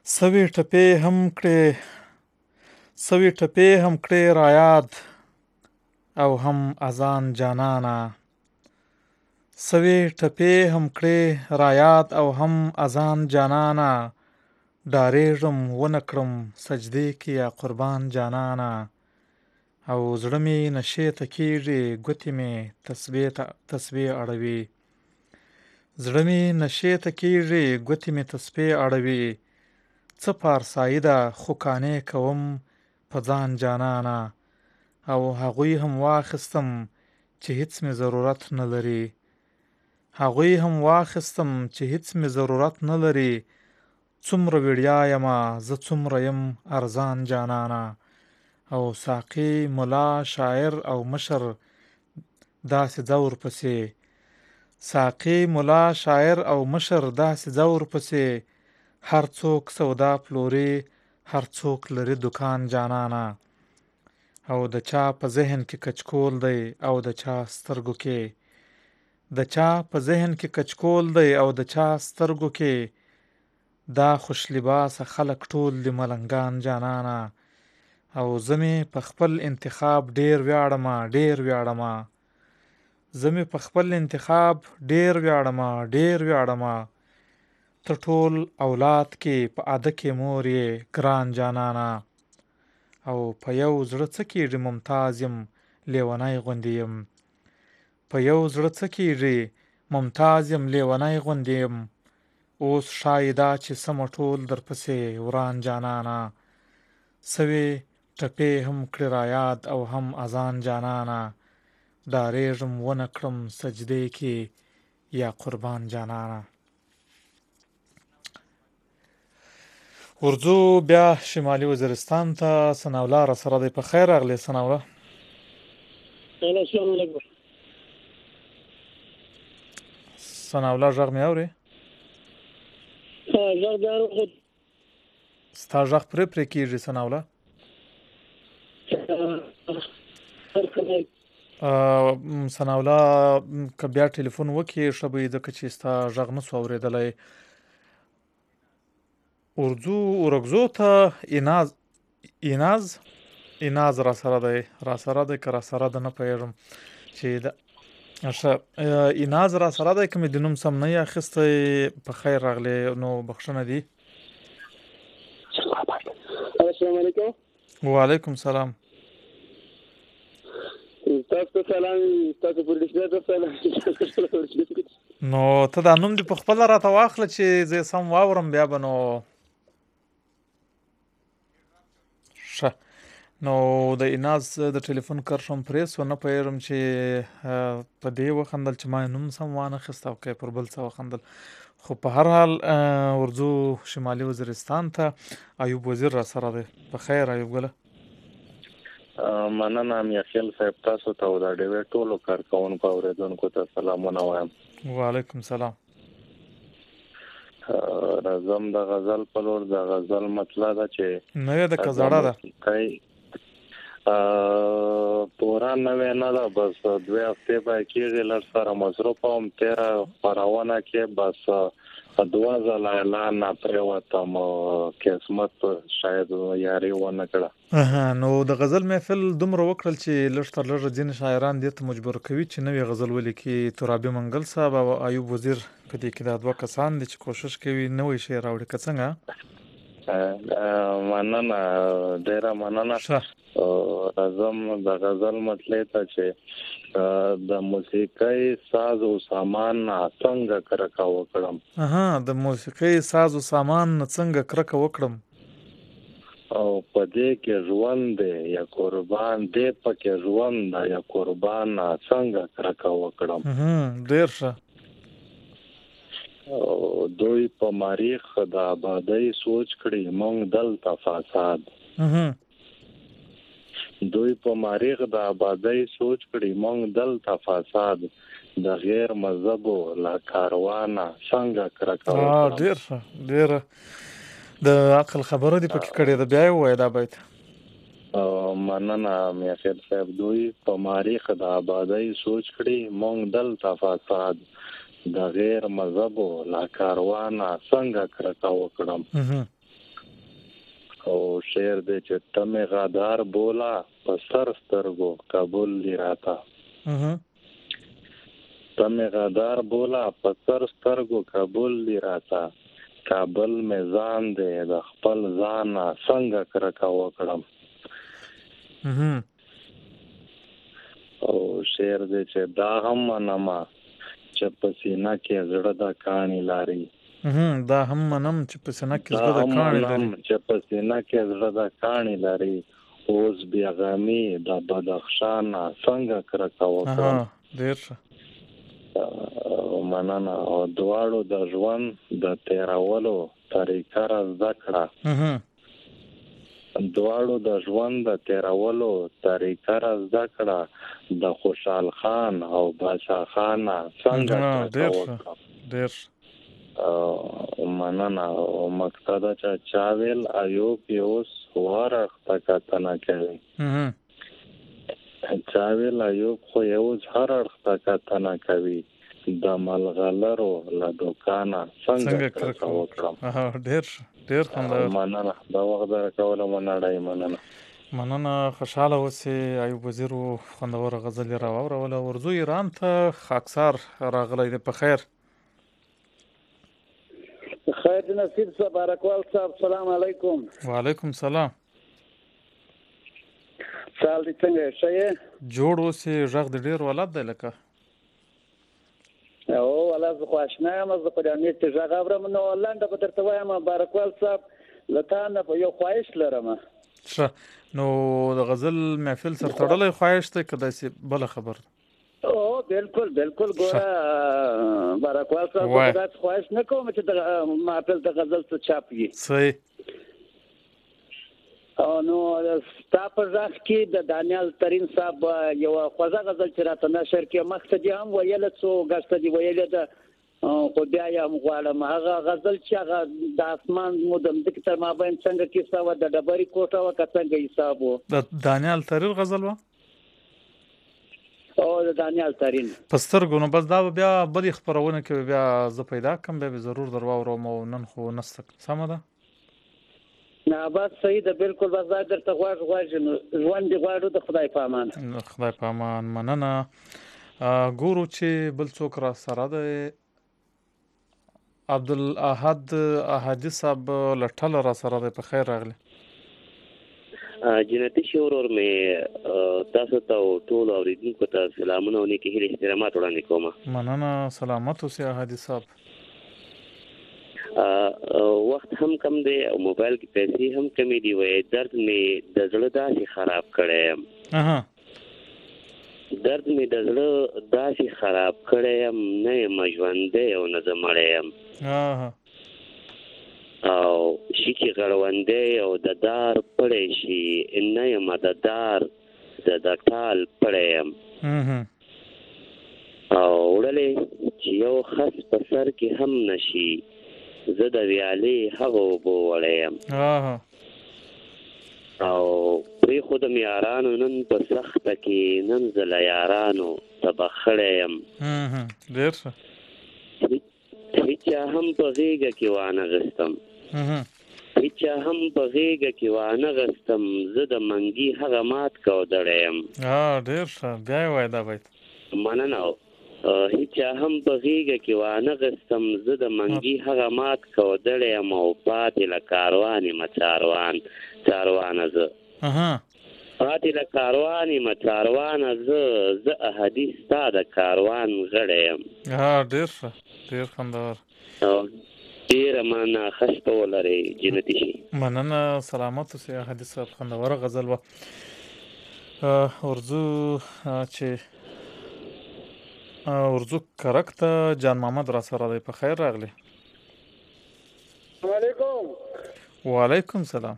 سوي ټپې هم کړې سوي ټپې هم کړې رایاد او هم اذان جانانا سوي ټپې هم کړې رایاد او هم اذان جانانا ډارېږم ونه کړم سجدې کې یا قربان جانانا او زړه مې نشې ته کېږي ګوتې مې تسبې ته تسبې اړوي زړه مې نشې ته کېږي ګوتې مې تسبې اړوي څه پارسایي ده خو کانې کوم په ځان جانانا او هغوی هم واخیستم چې هیڅ مې ضرورت نه لري هغوی هم واخیستم چې هیڅ مې ضرورت نه لري څومره وړیا یمه زه څومره یم ارزان جانانا او ساقي ملا شاعر او مشر داسې ځور پسې ساقي ملا شاعر او مشر داسې ځور پسې هر څوک سودا پلوري هر څوک لري دکان جانانا او د چا په ذهن کې کچکول دی او د چا سترګو کې د چا په ذهن کې کچکول دی او د چا سترګو کې دا خوش لباس خلق ټول دی ملنګان جانانا او زمې په خپل انتخاب ډیر ویاړم ډیر ویاړم زمې په خپل انتخاب ډیر ویاړم ډیر ویاړم ته ټول اولاد کې په اده کې مور یې ګران جانانا او په یو زړه څه کېږي ممتاز یم لیونی غوندې یم په یو زړه څه کېږي ممتاز یم لیونی غوندې یم اوس ښایي دا چې سمه ټول درپسې وران جانانا سوې ټپې هم کړې رایاد او هم اذان جانانا ډارېږم ونه کړم سجدې کې یا قربان جانانا ورځو بیا شمالي وزیرستان ته ثناءالله را سره دی په خیر راغلی ثناءالله السلام علیکم ثناءالله غږ مې اورې غږ دې اورم ستا غږ پرې پرې کېږي ثناءالله ثناءالله که بیا ټلیفون وکړې ښه به وي ځکه چې ستا غږ نه سو اورېدلی ارزو ورکزو ته ایناز ایناز ایناز را سره دی را سره دی که را سره ده نه پوهېږم چې د ښه ایناز را سره دی که مې د نوم سم نه یې اخیستی په خیر راغلی نو بخښنه دي السلام علیکم وعلیکم سلام تاسو سلام تاسو پر دې سلام نو ته دا نوم دې په خپله راته واخله چې زه سم واورم بیا به نو ښه نو د ایناز د ټلیفون کرښم پرې سو نه پوهېږم چې په دې وخندل چې ما یې نوم سم وانخیست او که پر بل څه وخندل خو په هر حال ورځو شمالي وزیرستان ته ایوب وزیر را سره دی په خیر ایوب ګله مننه میاخیل صاحب تاسو ته او د ډېوې ټولو کارکوونکو اورېدونکو ته سلامونه وایم وعلیکم سلام راځم د غزل په لور د غزل مطلب ده چې نوې ده که زړه ده پورا نوې نه ده بس دوه هفتې به کېږي لږ سره مصروف وم تېره خپرونه کې بس دوه ځله اعلان پرېوتم قسمت شاید یاري ونه کړه نو د غزل محفل دومره وکړل چې لږ تر لږه ځینې شاعران دې ته مجبور کوي چې نوې غزل ولیکي ترابي منګل صاحب او ایوب وزیر په دې کې دا دوه کسان دي چې کوشش کوي نوې شعر راوړي که څنګه مننه ډېره مننه راځم د غزل مطلب ته چې د موسیقۍ ساز او سامان څنګه کرکه وکړم اها د موسیقۍ ساز او سامان څنګه کرکه وکړم او په دې کې ژوند دی یا قربان دې پکې ژوند دی یا قربان څنګه کرکه وکړم ډېر ښه دوی په مریخ د آبادۍ سوچ کړي مونږ دلته فساد دوی په مریخ د آبادۍ سوچ کړي مونږ دلته فساد د غیر مذهبو لا کاروانه څنګه کرکه وکړم ډېر ښه ډېره د عقل خبره دې پکې کړې ده بیا یې ووایه دا بیت مننه میاخیل صاحب دوی په مریخ د آبادۍ سوچ کړي مونږ دلته فساد د غیر مذهبو لا کاروانه څنګه کرکه وکړم او شعر دې چې تمه غدار بولا په سر سترګو قبول دی راتا تمه غدار بولا په سر سترګو قبول دی راتا کابل میزان دې د خپل ځان څنګه کرکا وکړم او شعر دې چې دا هم منما چې په سینه کې زړه د کانی لاري دا هم منم چې په سینه کې زړه د کانی لري چې په سینه کې زړه د کانی لري اوس بیا غمی د بدخشان څنګه کرکا وکړم ډیر ښه مننه او دواړو د ژوند د تیرولو طریقه را زده کړه دواړو د ژوند د تیرولو طریقه را زده کړه د خوشحال خان او بادشاہ خان څنګه ډیر ښه ډیر مننه او مقصد چې چاویل ایوب یوس ورخته کتنه کوي چاویل ایوب خو یوز هر اړخته کتنه کوي د ملغلرو له دوکانه څنګه کرکا وکړم ډیر ډیر خوندور مننه دا وخت درکوله مننه مننه مننه خوشاله اوسې ایوب وزیر خوندور غزل را واوروله ورځو ایران ته خاکسار راغلی دی په خیر خیر نصیب صاحب بارکوال صاحب سلام علیکم وعلیکم سلام سال دې څنګه شې جوړ اوسې غږ دې ډیر ولادت دی لکه او ولا زه خو آشنا یم زه په دې امید ته غږ اورم نو لاندې به درته وایم بارکوال صاحب لته نه په یو خواهش لرم ښه نو د غزل محفل سره تړلې خواهش ته کدا سي بل خبر او بالکل بالکل ګوره بارکوال صاحب دا خواهش نه کوم چې د محفل د غزل څخه چاپي صحیح او نو ستا په ځخ کې د دانیال ترين صاحب یو خوځه غزل چې راته نشر کې مقصد هم ویل څو غشت دی ویل د خو بیا یم غواړم هغه غزل چې هغه د اسمان مودم د کتر مابین څنګه کې ساوه د ډبري کوټه و څنګه حساب وو د دانیال ترين غزل و او د دانیال ترين پسترګو نو بس دا بیا بل خبرونه کې بیا زه پیدا کوم به ضرور دروا ورم نن خو نستک سم ده نه بس صحیح ده بالکل بس دا درته غواړ غواړ ژوند دی غواړو د خدای په امان خدای په امان مننه ګورو چې بل څوک را سره ده عبدالاحد احادی صاحب لټل را سره ده په خیر راغلی جنتی شورور مې تاسو ته ټول اوریدونکو ته سلامونه او نیکی هیله احترامات وړاندې کوم مننه سلامت اوسې احادی صاحب وخت هم کم دی او موبایل کې پیسې هم کمی دی وای درد مې د زړه داسې خراب کړی اها درد مې د زړه داسې خراب کړی یم نه یم ژوندی او نه زه مړی یم اها او شیکی غړوندی او د دار پړی شي نه یم د دار د د ټال پړی یم او وړلې چې یو خس په سر کې هم نشي زه د ویالې هغه اوبه وړی یم او پرې خودم یارانو نن په سخته کې نن زه له یارانو تبخړی یم ډېر ښه هیچا هم په غېږه کې وانغستم هیچا هم په غېږه کې وانغستم زه د منګي هغه مات کودړی یم ډېر ښه بیا یې وایه دا بیت مننه هیچا هم په غېږه کې وانغستم زه د منګي هغه مات کودړی یم او پاتې له کاروان یم چاروان چاروانه زه پاتې له کاروان یم چاروانه زه زه احادي ستا د کاروان غړی یم ډېر ښه ډېر خوندور ډېره مننه ښه شپه ولرئ جنتي شي مننه سلامت اوسئ احادي صاحب خوندوره غزل وه ورځو چې ورځو کرک ته جان محمد را سره دی په خیر راغلی السلام علیکم وعلیکم سلام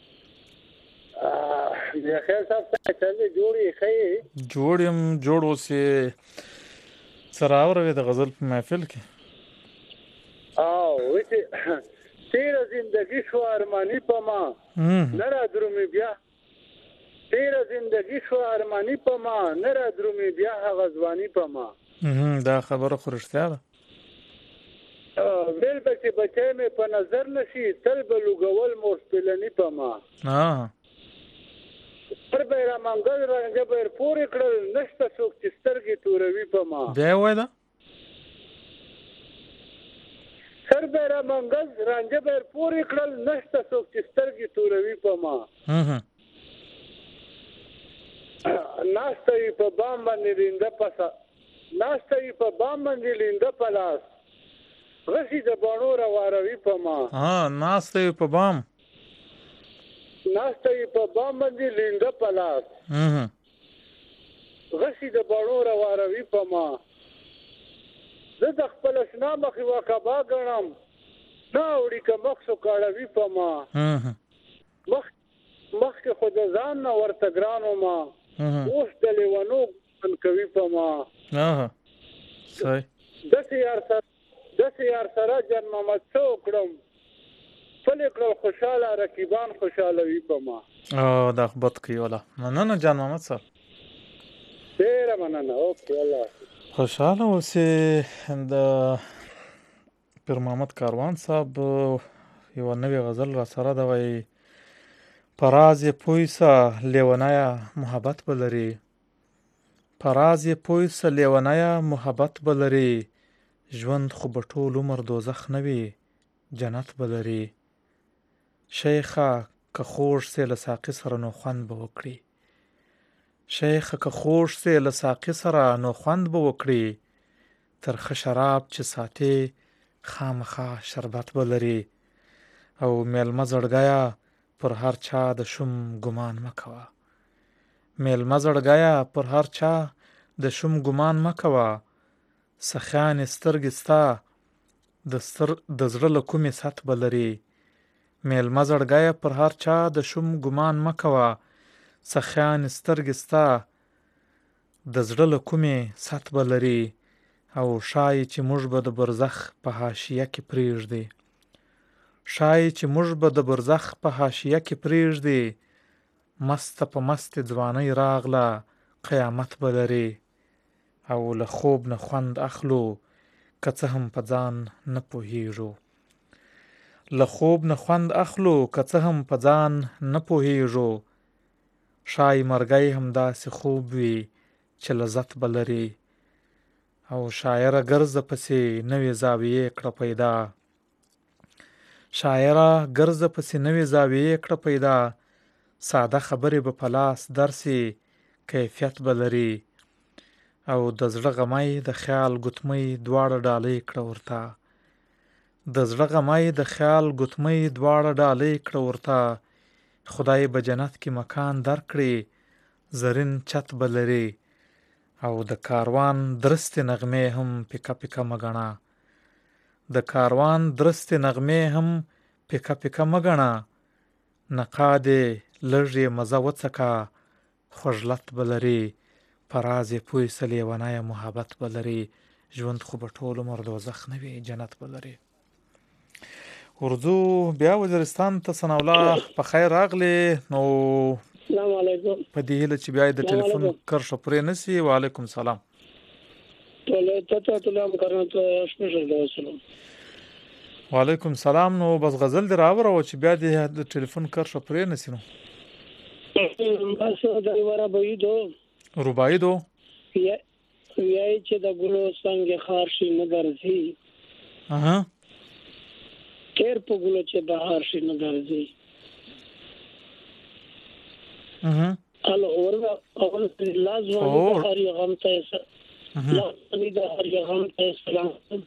بیا خیر صاحب څنګه چل دی جوړ یې ښه جوړ یم جوړ اوسې سره اوروې د غزل په محفل کې او وچې تیره زندگی شو ارمانی په ما نه را درومي بیا تیره زندگی شو ارمانی په ما نه را درومي بیا هغه ځواني په ما دا خبره خو رښتیا ده ویل به چې بچی مې په نظر نشي تل به لوګول مور سپلني په ما پر به را منګل رنګه به پورې کړل نشته څوک چې سترګې توروي په ما بیا وای دا سر به را منګل رنګه به پورې کړل نشته څوک چې سترګې توروي په ما ناشته یې په بام باندې لینده پسه ناشته یې په بام باندې لینده په لاس غشي د باڼو راواروي په ما ها ناشته یې په بام ناشته یې په بام باندې لینده په لاس غشي د باڼو راواروي په ما زه د خپل اشنا مخې واقعبا ګڼم نه اوړي که مخ سو کاړوي په ما مخ مخکې خو د ځان نه ورته ګران وما اوس د لیونو ګمان کوي په ما داسې یار سره داسې یار سره جان محمد څه وکړم پلې کړل خوشحاله رقیبان خوشحالوي په ما دا بد کوي والا مننه جان محمد صاحب ډېره مننه اوکې الله خوشحاله اوسې د پیر محمد کاروان صاحب یوه نوې غزل را سره ده وایي په راز یې پوی سه لیونیه محبت به لري په راز یې پوی سه لیونیه محبت به لري ژوند خو به ټول عمر دوزخ نه وي جنت به لري شیخه که خوږ سې له ساقي سره نو خوند به وکړي شیخه که خوږ سې له ساقي سره نو خوند به وکړي ترخه شراب چې ساتې خامخا شربت به لري او میلمه زړګیه پر هر چا د شوم ګمان مه کوه میلمه زړګیه پر هر چا د شوم ګمان مه کوه سخیانې سترګې ستا د زړه له کومې ست به لري میلمه زړګیه پر هر چا د شوم ګمان مه کوه سخیانې سترګې ستا د زړه له کومې ست به لري او ښایي چې موږ به د برزخ په حاشیه کې پرېږدي ښایي چې موږ به د برزخ په حاشیه کې پرېږدي مسته په مستې ځوانۍ راغله قیامت به لري او له خوب نه خوند اخلو که څه هم په ځان نه پوهیږو له خوب نه خوند اخلو که څه هم په ځان نه پوهیږو ښایي مرګی همداسې خوب وي چې لذت به لري او شاعره ګرځه پسې نوې زاویې کړه پیدا شاعره ګرځه پسې نوې زاویې کړه پیدا ساده خبرې به په لاس درسي کیفیت به لري او د زړه غمی د خیال ګوتمۍ دواړه ډالۍ کړه ورته د زړه غمی د خیال ګوتمۍ دواړه ډالۍ کړه ورته خدای به جنت کې مکان درکړي زرین چت به لري او د کاروان درستې نغمې هم پیکه پیکه مه ګڼه د کاروان درستې نغمې هم پیکه پیکه مه ګڼه نقادې لږ یې مزه وڅکه خوږلت به لري په راز یې پوی سه لیونیه محبت به لري ژوند خو به ټول عمر دوزخ نه وي جنت به لري ورځو بیا وزیرستان ته ثناالله په خیر راغلې نو السلام علیکم په دې هیله چې بیا د ټلیفون کرښه پرې نه سي وعلیکم سلام وعلیکم سلام نو بس غزل دې راوړه چې بیا د ټلیفون کرښه پرې نه سي نو بس د رباعي دو رباعي دو ویای چې د ګلو څنګه خار شي نه درځي اها تیر په ګلو چې بهار شي نه درځي اها الو اور اول لازم هر غم ته لازم د هر غم ته سلام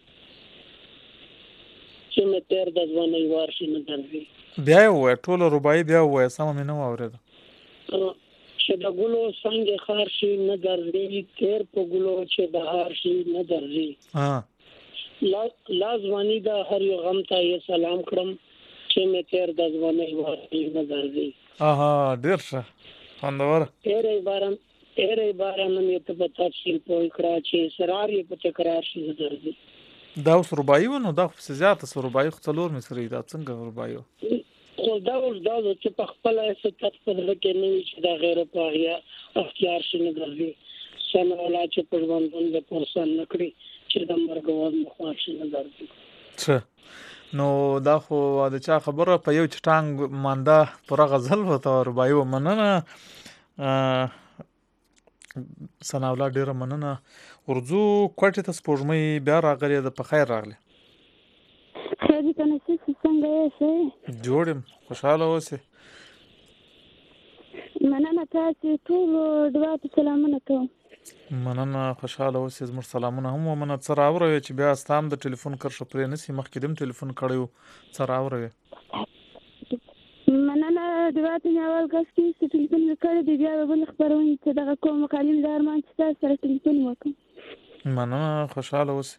چې مې تیر د ځواني وار شي نه درځي بیا وای ټول رباعي بیا وای سم مې نه اورېده چې د ګلو څنګه خار شي نه درځي تیر په ګلو چې بهار شي نه درځي ها لازمانی دا هر یو غم ته یې سلام کړم چې مې تیر د ځواني وار شي نه درځي اها ډیر ښه خوندور ډېرې باران ډېرې باران مې ته په تفصیل پوه کړه چې سرار یې په تکرار شي نه درځي دا اوس رباعي و نو دا خو زیاته سو رباعي خو څلور مصري دا څنګه رباعي خو دا اوس دا چې په خپل اساس په دغه کې نه چې دا غیر پاغیا اختیار شي نه درځي سم ولا چې په ژوند باندې پرسان نکړي چې د مرګ وځ مخ شي نه درځي څه نو دا خو د چا خبره په یو چټانګ مانده پوره غزل وته او رباعي و مننه ثنا الله ډېره مننه. ورځو کوټې ته سپوږمۍ بیا راغلې ده، په خیر راغلې. خیر دې کنه څه څنګه یې؟ جوړ یم، خوشحاله اوسې. مننه، تاسې ټول ډوات سلامونه کوم. مننه، خوشحاله اوسې. زموږ سلامونه هم ومنه. څه راوروي چې بیا ستا هم د ټلیفون کرښه پرې نه سي؟ مخکې دې هم ټلیفون کړی و. څه راوروي؟ مننه، ډوات مې اول کس کې چې ټلیفون مې کړی دی، بیا به بل خپرونې چې دغه کوم مکالم د ارمان چې تاسو سره ټلیفون وکړم. مننه، خوشحاله اوسې.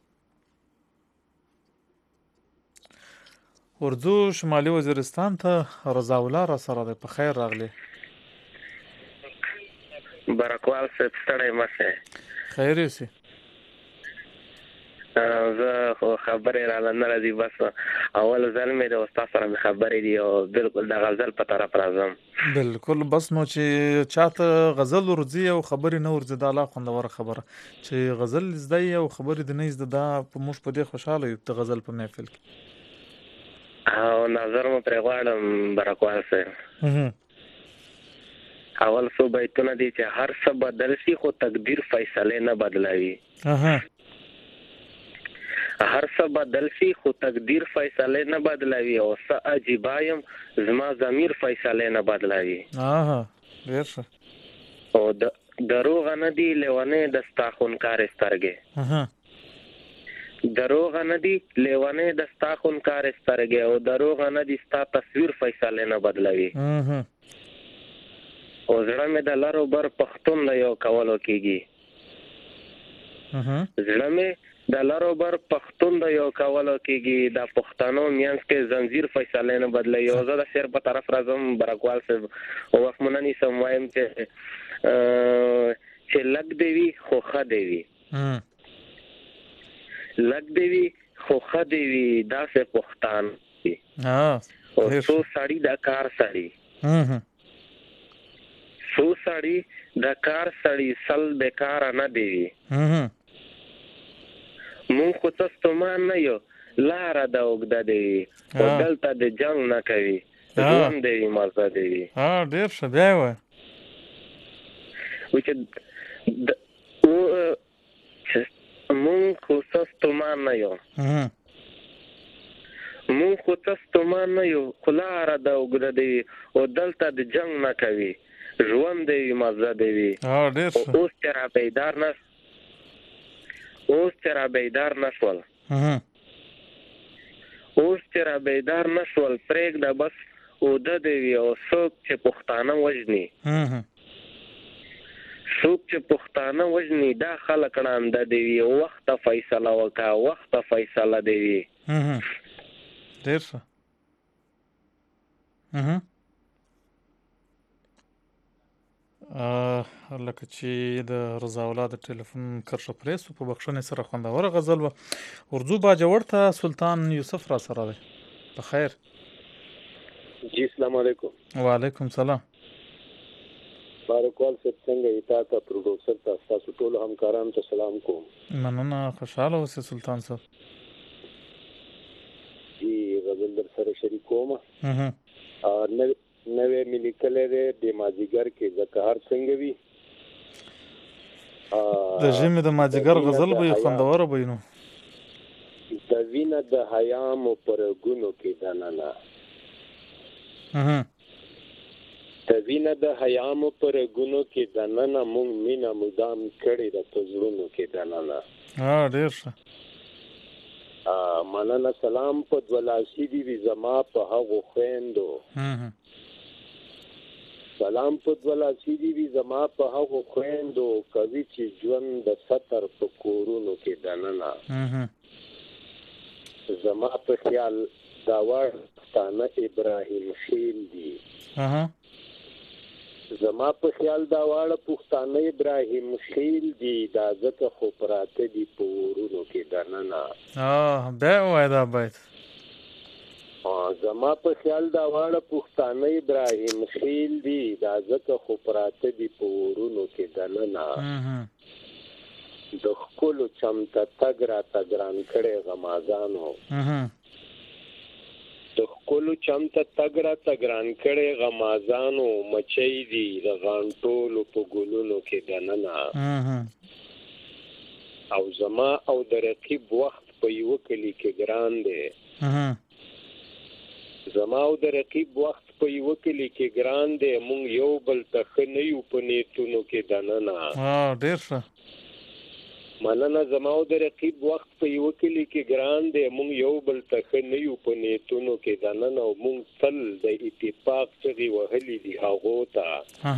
اردو شمالي وزیرستان ته رضا الله را سره دی، په خیر راغلی. برکوال صاحب ستړی مه شئ. خیر یې زه خو خبرې راله نه راځي، بس اول ځل مې د استاد سره مې خبرې دي او بالکل د غزل په طرف راځم. بالکل، بس نو چې چاته غزل ورځي او خبرې نه ورځي، دا لا خوندوره خبره. چې غزل زده یې او خبرې دې نه زده، دا موږ په دې خوشحاله یو د غزل په محفل کې. او نظر مو پرې غواړم برکوال صاحب. اول څو بیتونه دي چې هر څه بدل شي خو تقدیر فیصله نه بدلوي. هر څه بدل شي خو تقدیر فیصله نه بدلوي او څه عجیبه یم زما ضمیر فیصله نه بدلوي. اها ډېر ښه. او دروغ نه دی لیونې د ستا خونکار سترګې. دروغ نه دی لیونې د ستا خونکار سترګې او دروغ نه دی ستا تصویر فیصله نه بدلوي. او زړه مې د لارو بر پښتون د یو کولو کېږي. زړه مې د لارو بر پښتون د یو کولو کېږي. د پښتنو میانس کې زنجیر فیصله نه بدلوي. او زه د شعر په طرف راځم برکوال صاحب. او وخت مو نه نیسم، وایم چې چې لږ دی وي خو ښه دی وي، لږ دی وي خو ښه دی وي، داسې پښتان وي. او څو سړي د کار سړي، څو سړي د کار سړي سل بیکاره نه دی وي. مونږ خو څه ستومان نه یو، لاره د اوږده دی وي او دلته د جنګ نه کوي، ژوند دی وي مزه دی وي. ډېر ښه، بیا یې وایه. مونږ خو څه ستومان نه یو، مونږ خو څه ستومان نه یو، خو لاره د اوږده دی وي او دلته د جنګ نه کوي، ژوند دی وي مزه دی وي. اوس چې را بیدار نه اوس چې را بیدار نه شول اوس چې را بیدار نه شول پرېږده بس اوده دی وي. او څوک چې پښتانه وژني څوک چې پښتانه وژني دا خلک ړانده دی وي. وخته فیصله وکړه، وخته فیصله دی وي. ډېر ښه. لکه چې د رضا الله د ټلیفون کرښه پرې سو، په بخښنې سره خوندوره غزل وه. اردو باجوړ ته سلطان یوسف را سره دی، په خیر. جی السلام علیکم. وعلیکم سلام. بارکوال صاحب څنګه یې؟ تا ته پروډوسر ته ستاسو ټولو همکارانو ته سلام کوم. مننه، خوشحاله اوسې سلطان صاحب. جی غزل در سره شریکوم. نوې مې لیکلی دی د مازدیګر کې ځکه هر څنګه وي د ژمي د مازدیګر غزل به یې خوندوره به یې نو. د وینه د حیامو پر ګونو کې دننه، د وینه د حیامو پر ګونو کې دننه، مونږ مینه مدام کړې ده په زړونو کې دننه. ډېر ښه. مننه. سلام په دولاسي دي وي زما په هغو خویندو، سلام په دولاسي دي وي زما په هغو خویندو، کوي چې ژوند د سطر په کورونو کې دننه. زما په خیال دا واړه پښتانه ابراهیم خیل دي، زما په خیال دا واړه پښتانه ابراهیم خیل دي، دا ځکه خو پراته دي په ورونو کې دننه. بیا وایه دا بیت. زما په خیال دا واړه پښتانه ابراهیم خیل دي، دا ځکه خو پراته دي په ورونو کې دننه. د خپلو چمته تګ راته ګران کړی غمازانو د خپلو چمته تګ راته ګران کړی غمازانو مچۍ دي د غانټولو په ګلونو کې دننه او زما او د رقیب وخت په یوه کلي کې ګران دی زما او د رقیب وخت په یوه کلي کې ګران دی مونږ یو بل ته ښه نه یو په نیتونو کې دننه ډېر ښه مننه زما او د رقیب وخت په یوه کلي کې ګران دی مونږ یو بل ته ښه نه یو په نیتونو کې دننه او مونږ تل د اتفاق چغې وهلې دي هغو ته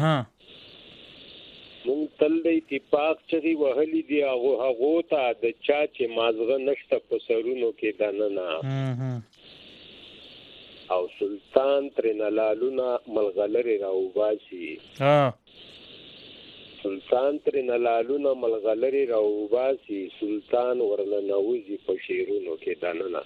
مونږ تل د اتفاق چغې وهلې دي هغو ته د چا چې مازغه نشته په سرونو کې دننه او سلطان ترېنه لالونه ملغلرې راوباسي سلطان ترېنه لالونه ملغلرې راوباسي سلطان ورننوځي په شعرونو کې دننه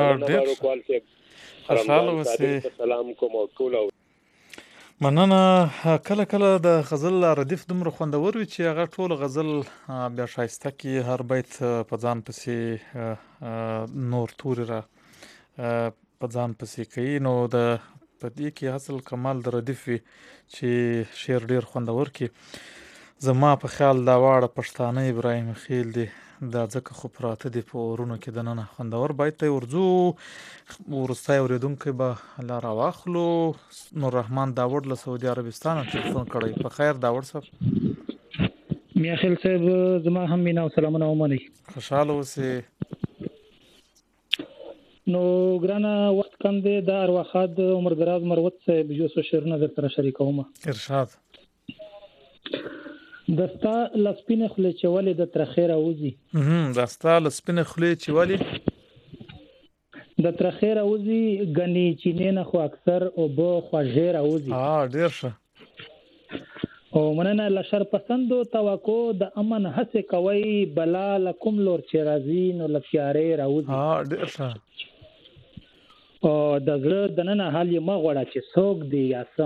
سلام کوم او ټول مننه. کله کله د غزل ردیف دومره خوندور وي چې هغه ټول غزل بیا ښایسته کړي، هر بیت په ځان پسې نور تورې را په ځان پسې کوي. نو د په دې کې اصل کمال د ردیف وي چې شعر ډېر خوندور کړي. زما په خیال دا واړه پښتانه ابراهیم خیل دی دا ځکه خو پراته دي په اورونو کې دننه. خوندور بیت ته ورځو. وروستی اورېدونکی به لاره واخلو. نور رحمان داوړ له سعودي عربستان تلیفون کړی. په خیر داوړ صاحب. میا خیل صاحب زما هم مینا او سلامونه ومنئ. خوشحاله اوسئ. نو ګرانه وخت کم دی، د ارواښاد عمر دراز مروت صاحب یو څو شعرونه درسره شریکوم. ارشاد. دستا لسپینې خولې چې ولې د ترخې راوځي دستا لسپینې خولې چې ولې د ترخې راوځي ګنې چینې نه خو اکثر اوبه خوږې راوځي. ډېر ښه. او مننه. له شرپسندو توقع د امن هڅې کوئ بلا له کوم لور چې راځي نو له تیارې راوځي. ډېر ښه. او د زړه دننه حال یې مه غواړه چې څوک دی یا څه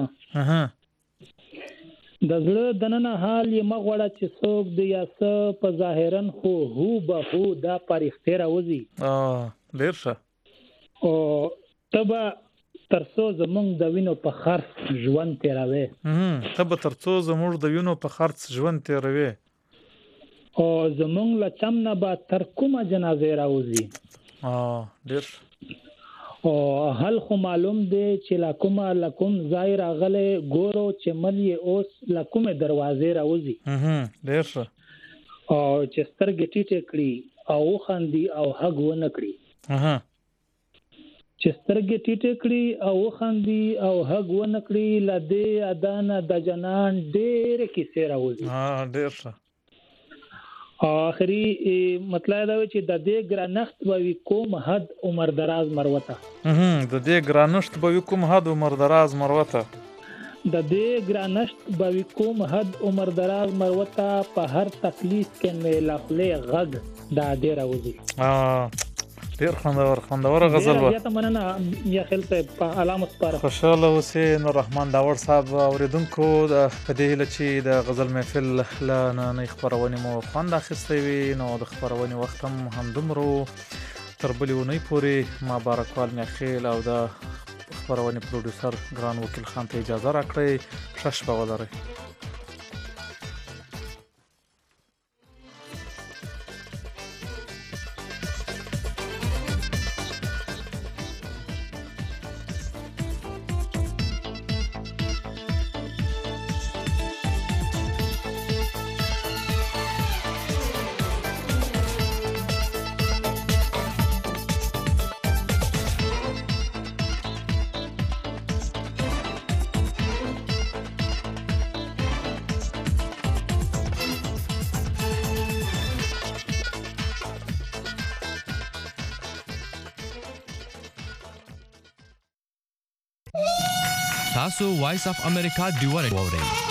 د زړه دننه حال یې مه غواړه چې څوک دی یا څه په ظاهرا خو هو به هو دا په رښتې راوځي. ډېر ښه. او ته به تر څو زموږ د وینو په خرڅ ژوند تېروې ته به تر څو زموږ د وینو په خرڅ ژوند تېروې او زموږ له چم نه به تر کومه جنازې راوځي. ډېر او حل خو معلوم دی چې لا کومه له کوم ځای راغلی ګورو چې مل یې اوس له کومې دروازې راوځي. ډېر ښه. او چې سترګې ټیټې کړي او وخاندي او حق ونه کړي چې سترګې ټیټې کړي او وخاندي او حق ونه کړي له دې ادانه د جنان ډېرې کیسې راوځي. ډېر ښه. آخري مطلب دا وي چې د دې ګرانښت به وي کوم حد عمر دراز مروته د دې ګرانښت به وي کوم حد عمر دراز مروته د دې ګرانښت به وي کوم حد عمر دراز مروته په هر تکلیف کې مې له خولې غږ دا دې راوځي. ډېر خوندور خوندور غزل و. زیاته مننه یا خیل صاحب په علامه سپاره. خوشحاله اوسئ. نور رحمان داوړ صاحب اورېدونکو په دې هیله چې د غزل محفل له نننۍ خپرونې مو خوند اخیستی وي نو د خپرونې وخت هم همدومره تر بلې اونۍ پورې ما بارکوال میاخیل او د خپرونې پروډوسر ګران وکیل خان ته اجازه راکړئ. ښه شپه ولرئ. تاسو وایس اف امریکا ډیوره واورئ.